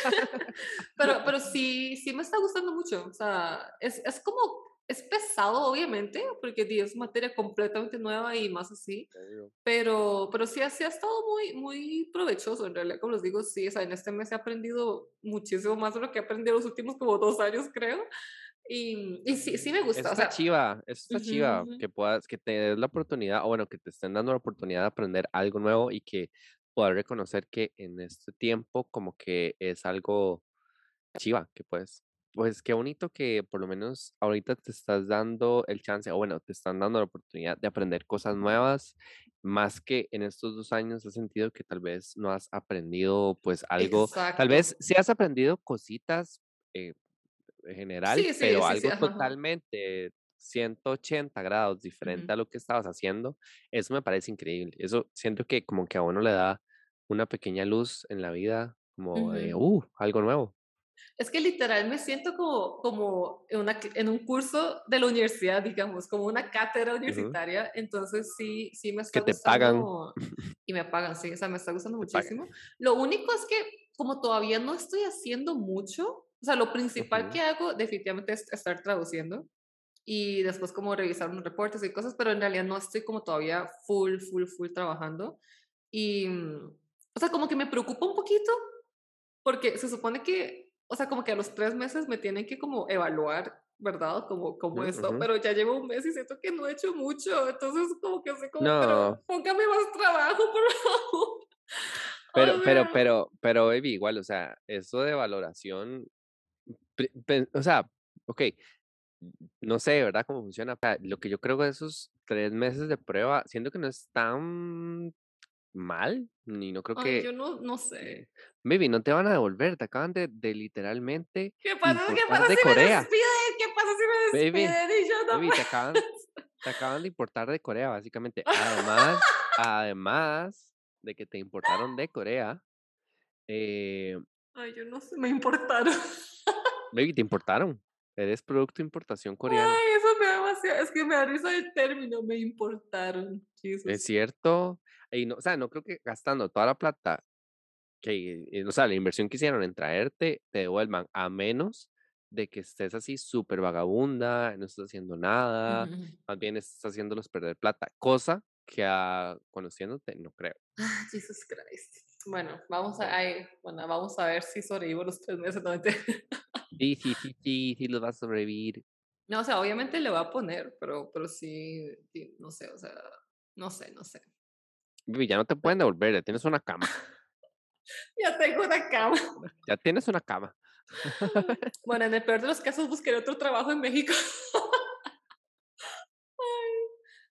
Speaker 1: Pero sí, sí me está gustando mucho. O sea, es como, es pesado, obviamente, porque di, es materia completamente nueva y más así.
Speaker 2: Obvio.
Speaker 1: Pero sí ha estado muy, muy provechoso, en realidad, como les digo, sí, o sea, en este mes he aprendido muchísimo más de lo que he aprendido los últimos como 2 años, creo. Y sí, sí me gusta, o sea,
Speaker 2: Eso está
Speaker 1: ujú,
Speaker 2: chiva,
Speaker 1: ujú.
Speaker 2: que te des la oportunidad, o bueno, que te estén dando la oportunidad de aprender algo nuevo y que puedas reconocer que en este tiempo como que es algo chiva, que pues qué bonito que por lo menos ahorita te estás dando el chance, o bueno, te están dando la oportunidad de aprender cosas nuevas, más que en estos 2 años has sentido que tal vez no has aprendido pues algo, tal
Speaker 1: Exacto.
Speaker 2: vez sí has aprendido cositas, en general,
Speaker 1: Sí, sí,
Speaker 2: pero
Speaker 1: sí, sí,
Speaker 2: algo
Speaker 1: ajá, ajá.
Speaker 2: totalmente 180 grados diferente
Speaker 1: Ujú,
Speaker 2: a lo que estabas haciendo, eso me parece increíble. Eso siento que como que a uno le da una pequeña luz en la vida, como de,
Speaker 1: ujú.
Speaker 2: algo nuevo.
Speaker 1: Es que literal me siento como en un curso de la universidad, digamos, como una cátedra
Speaker 2: Ujú.
Speaker 1: universitaria, entonces sí, sí me
Speaker 2: Que
Speaker 1: está
Speaker 2: te pagan,
Speaker 1: gustando y me pagan, sí, o sea, me está gustando
Speaker 2: te pagan.
Speaker 1: muchísimo. Lo único es que como todavía no estoy haciendo mucho, o sea, lo principal
Speaker 2: Ujú.
Speaker 1: que hago definitivamente es estar traduciendo y después como revisar unos reportes y cosas, pero en realidad no estoy como todavía full, full, full trabajando. Y, o sea, como que me preocupa un poquito porque se supone que, o sea, como que a los 3 meses me tienen que como evaluar, ¿verdad? Como
Speaker 2: Ujú,
Speaker 1: esto,
Speaker 2: ujú.
Speaker 1: pero ya llevo un mes y siento que no he hecho mucho, entonces como que así como, pero
Speaker 2: No,
Speaker 1: póngame más trabajo, por favor. O sea,
Speaker 2: baby, igual, o sea, eso de valoración, o sea, okey, no sé, ¿verdad?, cómo funciona. Lo que yo creo que esos 3 meses de prueba, siento que no es tan mal, ni no creo
Speaker 1: ay,
Speaker 2: que,
Speaker 1: yo no sé.
Speaker 2: baby, no te van a devolver, te acaban de literalmente
Speaker 1: Qué
Speaker 2: importar
Speaker 1: pasa
Speaker 2: de
Speaker 1: si me
Speaker 2: Corea,
Speaker 1: despiden? ¿Qué pasa si me
Speaker 2: baby,
Speaker 1: despiden y yo no
Speaker 2: baby,
Speaker 1: puedo?
Speaker 2: te acaban de importar de Corea, básicamente. Además de que te importaron de Corea, eh,
Speaker 1: Ay, yo no sé, me importaron.
Speaker 2: baby, te importaron. Eres producto de importación coreano.
Speaker 1: Ay, eso me da demasiado, es que me da risa el término, me importaron.
Speaker 2: Es
Speaker 1: Jesús.
Speaker 2: cierto. Y no, o sea, no creo que gastando toda la plata que, o sea, la inversión que hicieron en traerte, te devuelvan, a menos de que estés así súper vagabunda, no estés haciendo nada,
Speaker 1: Ujú.
Speaker 2: más bien estás haciéndolos perder plata, cosa que conociéndote no creo.
Speaker 1: Ah, Jesus Christ. Bueno, vamos a,
Speaker 2: Pero
Speaker 1: ay, bueno, vamos a ver si sobrevivo los 3 meses. No, mentira.
Speaker 2: sí, sí, sí, sí, sí los vas a sobrevivir.
Speaker 1: No, o sea, obviamente le voy a poner, pero sí, sí, no sé, o sea, no sé, no sé.
Speaker 2: Baby, ya no te pueden devolver, ya tienes una cama.
Speaker 1: Ya tengo una cama.
Speaker 2: Ya tienes una cama.
Speaker 1: Bueno, en el peor de los casos buscaré otro trabajo en México.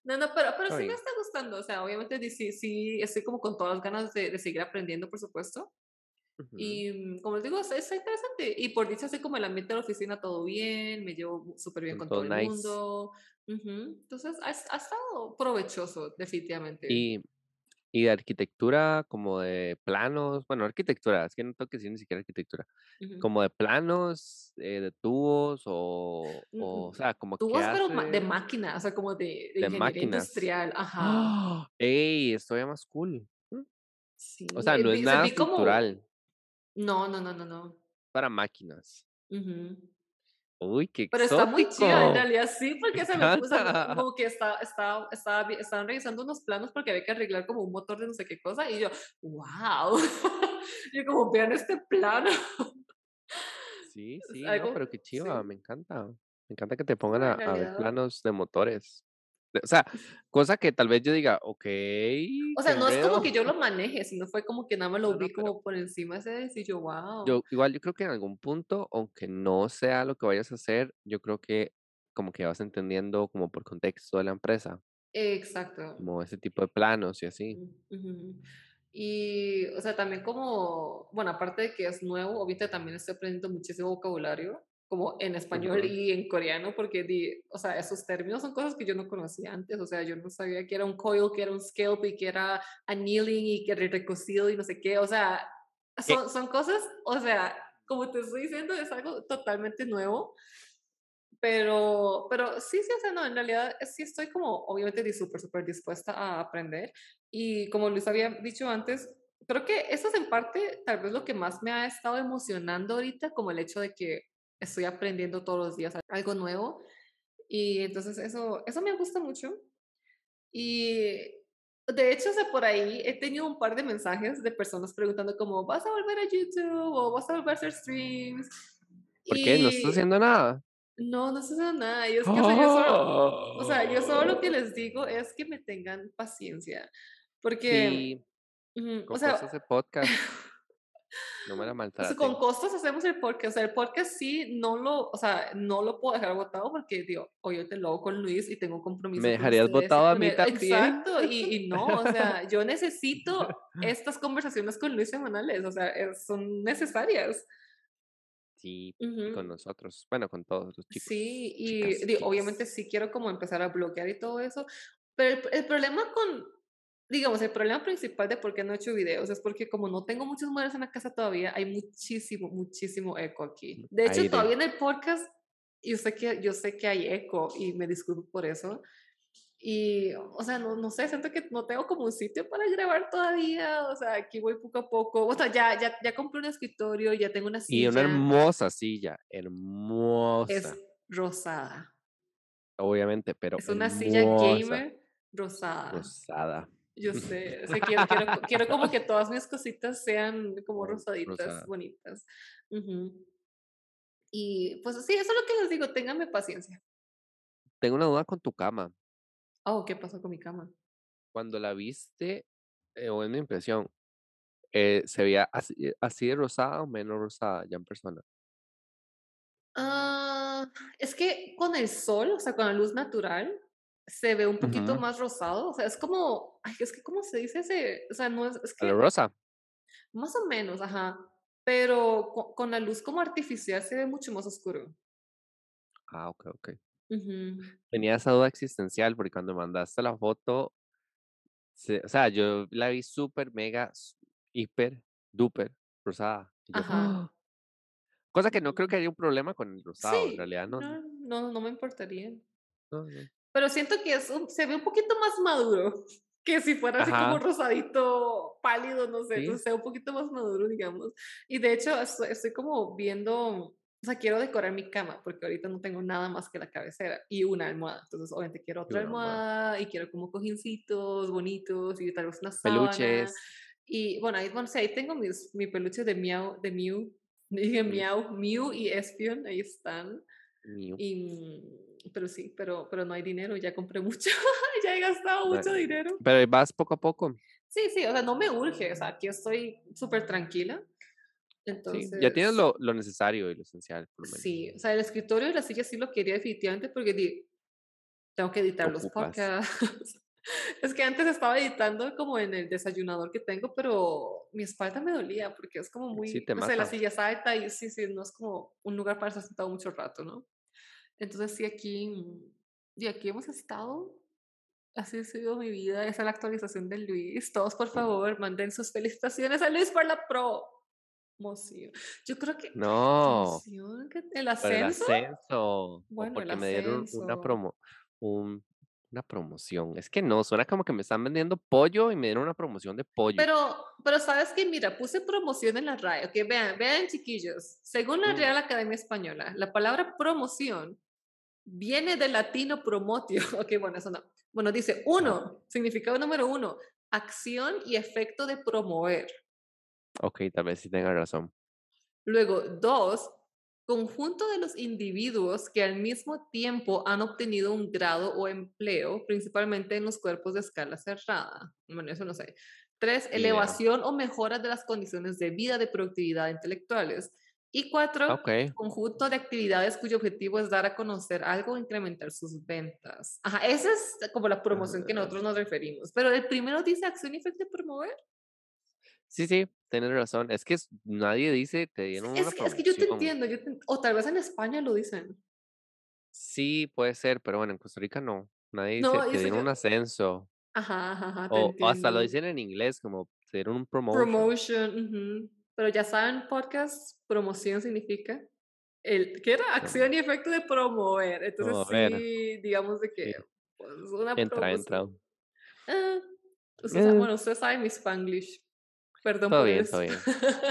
Speaker 1: No, no, pero
Speaker 2: Está
Speaker 1: sí me
Speaker 2: bien.
Speaker 1: está gustando, o sea, obviamente sí, sí, estoy como con todas las ganas de seguir aprendiendo, por supuesto.
Speaker 2: Ujú.
Speaker 1: Y como les digo, está interesante. Y por dicha, así como el ambiente de la oficina, todo bien, me llevo súper bien
Speaker 2: Son
Speaker 1: con
Speaker 2: todo
Speaker 1: todo el
Speaker 2: nice.
Speaker 1: mundo. Ujú. Entonces, ha estado provechoso, definitivamente.
Speaker 2: Y y de arquitectura, como de planos, bueno, arquitectura, es que no tengo que decir ni siquiera arquitectura,
Speaker 1: Ujú.
Speaker 2: como de planos, de tubos o
Speaker 1: Mm,
Speaker 2: sea, como que
Speaker 1: tubos, pero de
Speaker 2: hace
Speaker 1: máquina, o sea, como de
Speaker 2: de
Speaker 1: ingeniería
Speaker 2: máquinas.
Speaker 1: industrial. Ajá.
Speaker 2: ¡Ah! Ey, esto ya más cool. O
Speaker 1: Sí,
Speaker 2: sea, no es
Speaker 1: se
Speaker 2: nada
Speaker 1: vi como.
Speaker 2: estructural,
Speaker 1: No, no, no, no, no.
Speaker 2: para máquinas.
Speaker 1: Ujú.
Speaker 2: Uy, qué
Speaker 1: Pero está muy chido, en
Speaker 2: exótico.
Speaker 1: realidad sí,
Speaker 2: Me
Speaker 1: porque se me puso,
Speaker 2: encanta.
Speaker 1: como que estaban revisando unos planos porque había que arreglar como un motor de no sé qué cosa, y yo, wow, yo como, vean este plano,
Speaker 2: Sí,
Speaker 1: es
Speaker 2: sí, no,
Speaker 1: algo,
Speaker 2: pero qué chiva,
Speaker 1: sí,
Speaker 2: me encanta. Me encanta que te pongan
Speaker 1: no, en
Speaker 2: a ver
Speaker 1: realidad,
Speaker 2: planos de motores. O sea, cosa que tal vez yo diga: "Okey,
Speaker 1: o
Speaker 2: qué
Speaker 1: sea, no es como
Speaker 2: enredo".
Speaker 1: que yo lo maneje, sino fue como que nada más
Speaker 2: No,
Speaker 1: lo
Speaker 2: no,
Speaker 1: vi
Speaker 2: pero
Speaker 1: como por encima ese, y yo, wow,
Speaker 2: yo igual yo creo que en algún punto, aunque no sea lo que vayas a hacer, yo creo que como que vas entendiendo como por contexto de la empresa,
Speaker 1: exacto.
Speaker 2: como ese tipo de planos y así.
Speaker 1: Ujú, ujú. Y, o sea, también como, bueno, aparte de que es nuevo, ahorita también estoy aprendiendo muchísimo vocabulario, como en español
Speaker 2: Ujú.
Speaker 1: y en coreano, porque, o sea, esos términos son cosas que yo no conocía antes, o sea, yo no sabía que era un coil, que era un scalp y que era annealing y que era recocido y no sé qué, o sea,
Speaker 2: ¿Qué?
Speaker 1: son cosas, o sea, como te estoy diciendo, es algo totalmente nuevo, pero sí, sí, o sea, no, en realidad sí estoy como, obviamente, súper, súper dispuesta a aprender. Y como les había dicho antes, creo que eso es en parte tal vez lo que más me ha estado emocionando ahorita, como el hecho de que estoy aprendiendo todos los días algo nuevo. Y entonces eso me gusta mucho. Y de hecho, o sea, por ahí he tenido un par de mensajes de personas preguntando como, ¿vas a volver a YouTube o vas a volver a hacer streams?
Speaker 2: ¿Por qué? ¿No estás
Speaker 1: Y
Speaker 2: haciendo nada?
Speaker 1: no, no sucede nada. Y es que, o sea, yo solo lo que
Speaker 2: ¡Ah!
Speaker 1: les digo es que me tengan paciencia, porque,
Speaker 2: Sí,
Speaker 1: o
Speaker 2: con
Speaker 1: sea,
Speaker 2: cosas de podcast, no me la
Speaker 1: o sea, con
Speaker 2: maltraten.
Speaker 1: costos hacemos el podcast. O sea, el podcast sí o sea, no lo puedo dejar botado porque, digo, hoy yo te lo hago con Luis y tengo un
Speaker 2: ¿Me
Speaker 1: compromiso con
Speaker 2: dejarías
Speaker 1: ustedes y
Speaker 2: botado a
Speaker 1: con
Speaker 2: mí
Speaker 1: él.
Speaker 2: también?
Speaker 1: Exacto, y no, o sea, yo necesito estas conversaciones con Luis semanales, o sea, son necesarias.
Speaker 2: Sí, y con
Speaker 1: Ujú.
Speaker 2: nosotros, bueno, con todos los chicos,
Speaker 1: Sí, y
Speaker 2: chicas,
Speaker 1: obviamente
Speaker 2: chicas.
Speaker 1: sí quiero como empezar a bloquear y todo eso, pero el problema digamos, el problema principal de por qué no he hecho videos es porque como no tengo muchas mujeres en la casa todavía, hay muchísimo, muchísimo eco aquí. De hecho,
Speaker 2: Aire.
Speaker 1: todavía en el podcast, yo sé que hay eco y me disculpo por eso. Y, o sea, no sé, siento que no tengo como un sitio para grabar todavía, o sea, aquí voy poco a poco, o sea, ya compré un escritorio, ya tengo una
Speaker 2: Y una
Speaker 1: silla,
Speaker 2: hermosa silla,
Speaker 1: es
Speaker 2: hermosa,
Speaker 1: rosada.
Speaker 2: obviamente, pero
Speaker 1: Es una silla
Speaker 2: hermosa,
Speaker 1: gamer rosada.
Speaker 2: rosada.
Speaker 1: Yo sé, o sea, quiero como que todas mis cositas sean como rosaditas,
Speaker 2: Rosada.
Speaker 1: bonitas. Ujú. Y pues sí, eso es lo que les digo, ténganme paciencia.
Speaker 2: Tengo una duda con tu cama.
Speaker 1: Oh, ¿qué pasó con mi cama?
Speaker 2: Cuando la viste, o es mi impresión, ¿se veía así de rosada o menos rosada ya en persona?
Speaker 1: Ah, es que con el sol, o sea, con la luz natural, se ve un poquito
Speaker 2: Ujú.
Speaker 1: más rosado. O sea, es como, ay, es que, ¿cómo se dice ese? O sea, no es
Speaker 2: ¿A la
Speaker 1: que
Speaker 2: rosa?
Speaker 1: más o menos, ajá. Pero con la luz como artificial se ve mucho más oscuro.
Speaker 2: Ah, okey, okey.
Speaker 1: Ujú.
Speaker 2: Tenía esa duda existencial, porque cuando mandaste la foto, o sea, yo la vi súper, mega, hiper, duper rosada. Y yo,
Speaker 1: Ajá.
Speaker 2: ¡ah! Cosa que no creo
Speaker 1: Ujú.
Speaker 2: que haya un problema con el rosado, en
Speaker 1: Sí,
Speaker 2: realidad no,
Speaker 1: no me importaría.
Speaker 2: no, no.
Speaker 1: Pero siento que se ve un poquito más maduro, que si fuera así como
Speaker 2: Ajá,
Speaker 1: rosadito, pálido, no sé,
Speaker 2: sí,
Speaker 1: entonces se ve un poquito más maduro, digamos. Y de hecho, estoy como viendo, o sea, quiero decorar mi cama, porque ahorita no tengo nada más que la cabecera y una almohada. Entonces, obviamente quiero
Speaker 2: y
Speaker 1: otra
Speaker 2: una almohada.
Speaker 1: almohada y quiero como cojincitos bonitos y tal vez una sábana.
Speaker 2: Peluches,
Speaker 1: Y bueno, sí, ahí tengo mi peluche de Mew, dije
Speaker 2: Miu,
Speaker 1: Mew y Espion, ahí están.
Speaker 2: Miu.
Speaker 1: Y, pero sí, pero no hay dinero, ya compré mucho, ya he gastado
Speaker 2: No,
Speaker 1: mucho dinero.
Speaker 2: pero ahí vas poco a poco.
Speaker 1: Sí, sí, o sea, no me urge, o sea, aquí estoy súper tranquila.
Speaker 2: Sí, ya tienes
Speaker 1: Entonces,
Speaker 2: lo necesario y lo esencial, por lo menos.
Speaker 1: sí, o sea, el escritorio y la silla sí lo quería definitivamente porque tengo que editar los
Speaker 2: ocupas.
Speaker 1: podcasts. Es que antes estaba editando como en el desayunador que tengo, pero mi espalda me dolía porque es como
Speaker 2: Sí,
Speaker 1: muy,
Speaker 2: te
Speaker 1: no sé, la
Speaker 2: mata.
Speaker 1: silla es alta y sí, sí, no es como un lugar para estar sentado mucho rato, ¿no? Entonces sí, y aquí hemos estado. Así ha sido mi vida. Esa es la actualización de Luis. Todos, por favor, manden sus felicitaciones a Luis por la promoción. Yo creo que
Speaker 2: No,
Speaker 1: promoción, el
Speaker 2: por el
Speaker 1: ascenso.
Speaker 2: ascenso, o
Speaker 1: Bueno, el
Speaker 2: porque me dieron
Speaker 1: ascenso.
Speaker 2: un una promoción. Es que no, suena como que me están vendiendo pollo y me dieron una promoción de pollo.
Speaker 1: Pero sabes que, mira, puse promoción en la RAE. Ok, vean, chiquillos. Según la
Speaker 2: Mm,
Speaker 1: Real Academia Española, la palabra promoción viene del latino promotio. Ok, bueno, eso no. Bueno, dice
Speaker 2: ajá,
Speaker 1: uno, significado número uno, acción y efecto de promover.
Speaker 2: okey, tal vez sí tenga razón.
Speaker 1: Luego, dos, conjunto de los individuos que al mismo tiempo han obtenido un grado o empleo, principalmente en los cuerpos de escala cerrada. Bueno, eso no sé. Tres,
Speaker 2: Ni idea.
Speaker 1: elevación o mejora de las condiciones de vida de productividad intelectuales. Y cuatro,
Speaker 2: Okey,
Speaker 1: conjunto de actividades cuyo objetivo es dar a conocer algo o incrementar sus ventas. Ajá, esa es como la promoción que
Speaker 2: ah,
Speaker 1: nosotros nos referimos. Pero el primero dice acción y efecto de promover.
Speaker 2: sí, sí, tienes razón. Es que nadie dice: "Te
Speaker 1: Sí,
Speaker 2: dieron una
Speaker 1: es que yo te
Speaker 2: promoción".
Speaker 1: entiendo, o tal vez en España lo dicen.
Speaker 2: Sí, puede ser, pero bueno, en Costa Rica no. Nadie dice:
Speaker 1: No,
Speaker 2: "Te
Speaker 1: eso
Speaker 2: dieron
Speaker 1: yo,
Speaker 2: un ascenso",
Speaker 1: ajá, ajá, ajá, te
Speaker 2: o hasta lo
Speaker 1: entiendo.
Speaker 2: dicen en inglés, como: "Te dieron un promotion".
Speaker 1: Promotion, ujú. Pero ya saben, podcast, promoción significa ¿qué era?
Speaker 2: No,
Speaker 1: Acción y efecto de promover.
Speaker 2: no,
Speaker 1: Entonces
Speaker 2: a ver,
Speaker 1: sí, digamos de que,
Speaker 2: sí,
Speaker 1: pues, una
Speaker 2: entra,
Speaker 1: promoción.
Speaker 2: entra.
Speaker 1: Ah,
Speaker 2: Eh,
Speaker 1: bueno, usted sabe mi Spanglish. Perdón
Speaker 2: todo
Speaker 1: por
Speaker 2: bien,
Speaker 1: eso.
Speaker 2: todo bien.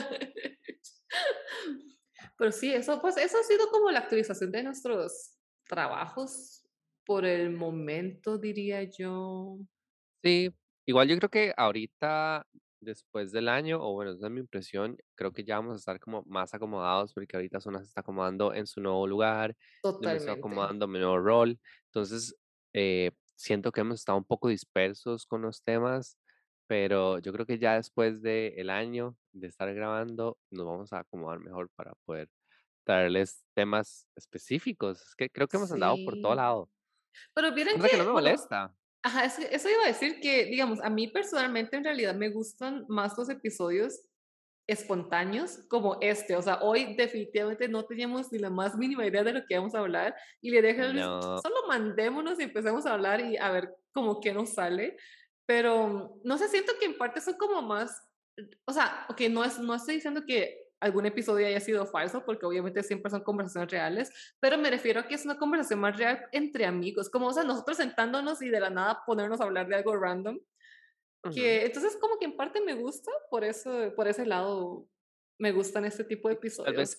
Speaker 1: Pero sí, eso ha sido como la actualización de nuestros trabajos por el momento, diría yo.
Speaker 2: Sí, igual yo creo que ahorita, después del año, o bueno, esa es mi impresión, creo que ya vamos a estar como más acomodados, porque ahorita Zona se está acomodando en su nuevo lugar, yo me estoy
Speaker 1: Totalmente.
Speaker 2: acomodando en mi nuevo rol, entonces siento que hemos estado un poco dispersos con los temas, pero yo creo que ya después del año de estar grabando, nos vamos a acomodar mejor para poder traerles temas específicos. Es que creo que hemos andado por todo
Speaker 1: Sí.
Speaker 2: lado,
Speaker 1: Pero vieron
Speaker 2: cosa que no
Speaker 1: que,
Speaker 2: me
Speaker 1: bueno,
Speaker 2: molesta.
Speaker 1: ajá, eso iba a decir que, digamos, a mí personalmente en realidad me gustan más los episodios espontáneos como este. O sea, hoy definitivamente no teníamos ni la más mínima idea de lo que íbamos a hablar y le dije a Luis,
Speaker 2: No.
Speaker 1: solo mandémonos y empecemos a hablar y a ver como qué nos sale. Pero no sé, siento que en parte son como más, o sea, ok, no estoy diciendo que algún episodio haya sido falso, porque obviamente siempre son conversaciones reales, pero me refiero a que es una conversación más real entre amigos, como, o sea, nosotros sentándonos y de la nada ponernos a hablar de algo random,
Speaker 2: Ujú.
Speaker 1: que entonces como que en parte me gusta, por eso, por ese lado, me gustan este tipo de
Speaker 2: Sí, tal vez
Speaker 1: episodios.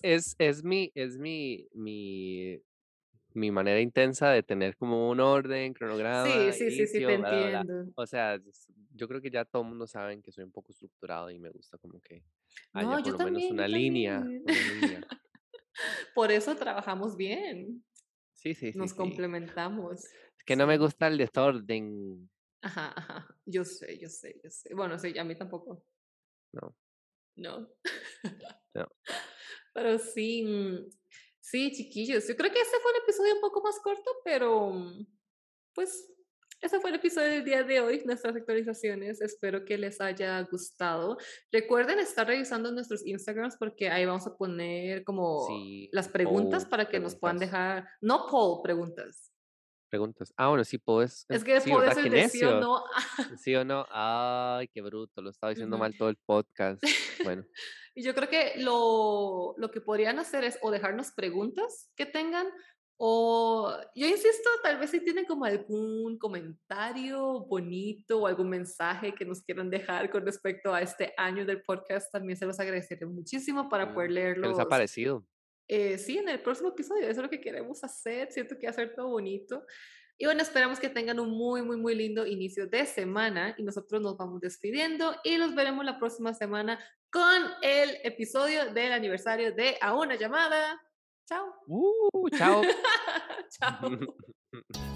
Speaker 2: es mi manera intensa de tener como un orden,
Speaker 1: Sí,
Speaker 2: cronograma,
Speaker 1: sí, sí, sí, te
Speaker 2: inicio, bla, bla, bla.
Speaker 1: entiendo.
Speaker 2: O sea, yo creo que ya todo el mundo sabe que soy un poco estructurado y me gusta como que haya
Speaker 1: No,
Speaker 2: por
Speaker 1: yo
Speaker 2: lo menos
Speaker 1: también, yo
Speaker 2: una línea,
Speaker 1: también.
Speaker 2: una línea.
Speaker 1: Por eso trabajamos bien,
Speaker 2: Sí, sí, sí,
Speaker 1: nos
Speaker 2: sí.
Speaker 1: complementamos.
Speaker 2: Es que no me
Speaker 1: Sí.
Speaker 2: gusta el desorden.
Speaker 1: Ajá, ajá. Yo sé, yo sé, yo sé. Bueno, sí, a mí tampoco.
Speaker 2: No,
Speaker 1: No.
Speaker 2: no.
Speaker 1: Pero sí, sí, chiquillos. Yo creo que este fue un episodio un poco más corto, pero pues ese fue el episodio del día de hoy, nuestras actualizaciones. Espero que les haya gustado. Recuerden estar revisando nuestros Instagrams porque ahí vamos a poner como
Speaker 2: Sí,
Speaker 1: las preguntas
Speaker 2: poll,
Speaker 1: para que nos puedan
Speaker 2: preguntas,
Speaker 1: dejar, no poll, preguntas.
Speaker 2: preguntas. Ah, bueno, sí, puedes.
Speaker 1: Es que el
Speaker 2: Sí,
Speaker 1: poll es
Speaker 2: ¿verdad?
Speaker 1: el
Speaker 2: Qué
Speaker 1: de sí o
Speaker 2: necio.
Speaker 1: no.
Speaker 2: ¿Sí o no? Ay, qué bruto, lo estaba diciendo
Speaker 1: Ujú.
Speaker 2: mal todo el podcast. Bueno,
Speaker 1: Y yo creo que lo que podrían hacer es o dejarnos preguntas que tengan, o yo insisto, tal vez si tienen como algún comentario bonito o algún mensaje que nos quieran dejar con respecto a este año del podcast, también se los agradeceré muchísimo para poder
Speaker 2: ¿qué les ha
Speaker 1: leerlos.
Speaker 2: parecido?
Speaker 1: Sí, en el próximo episodio, eso es lo que queremos hacer, siento que hacer todo bonito. Y bueno, esperamos que tengan un muy, muy, muy lindo inicio de semana y nosotros nos vamos despidiendo y los veremos la próxima semana con el episodio del aniversario de A una llamada. Chao.
Speaker 2: Chao.
Speaker 1: Chao.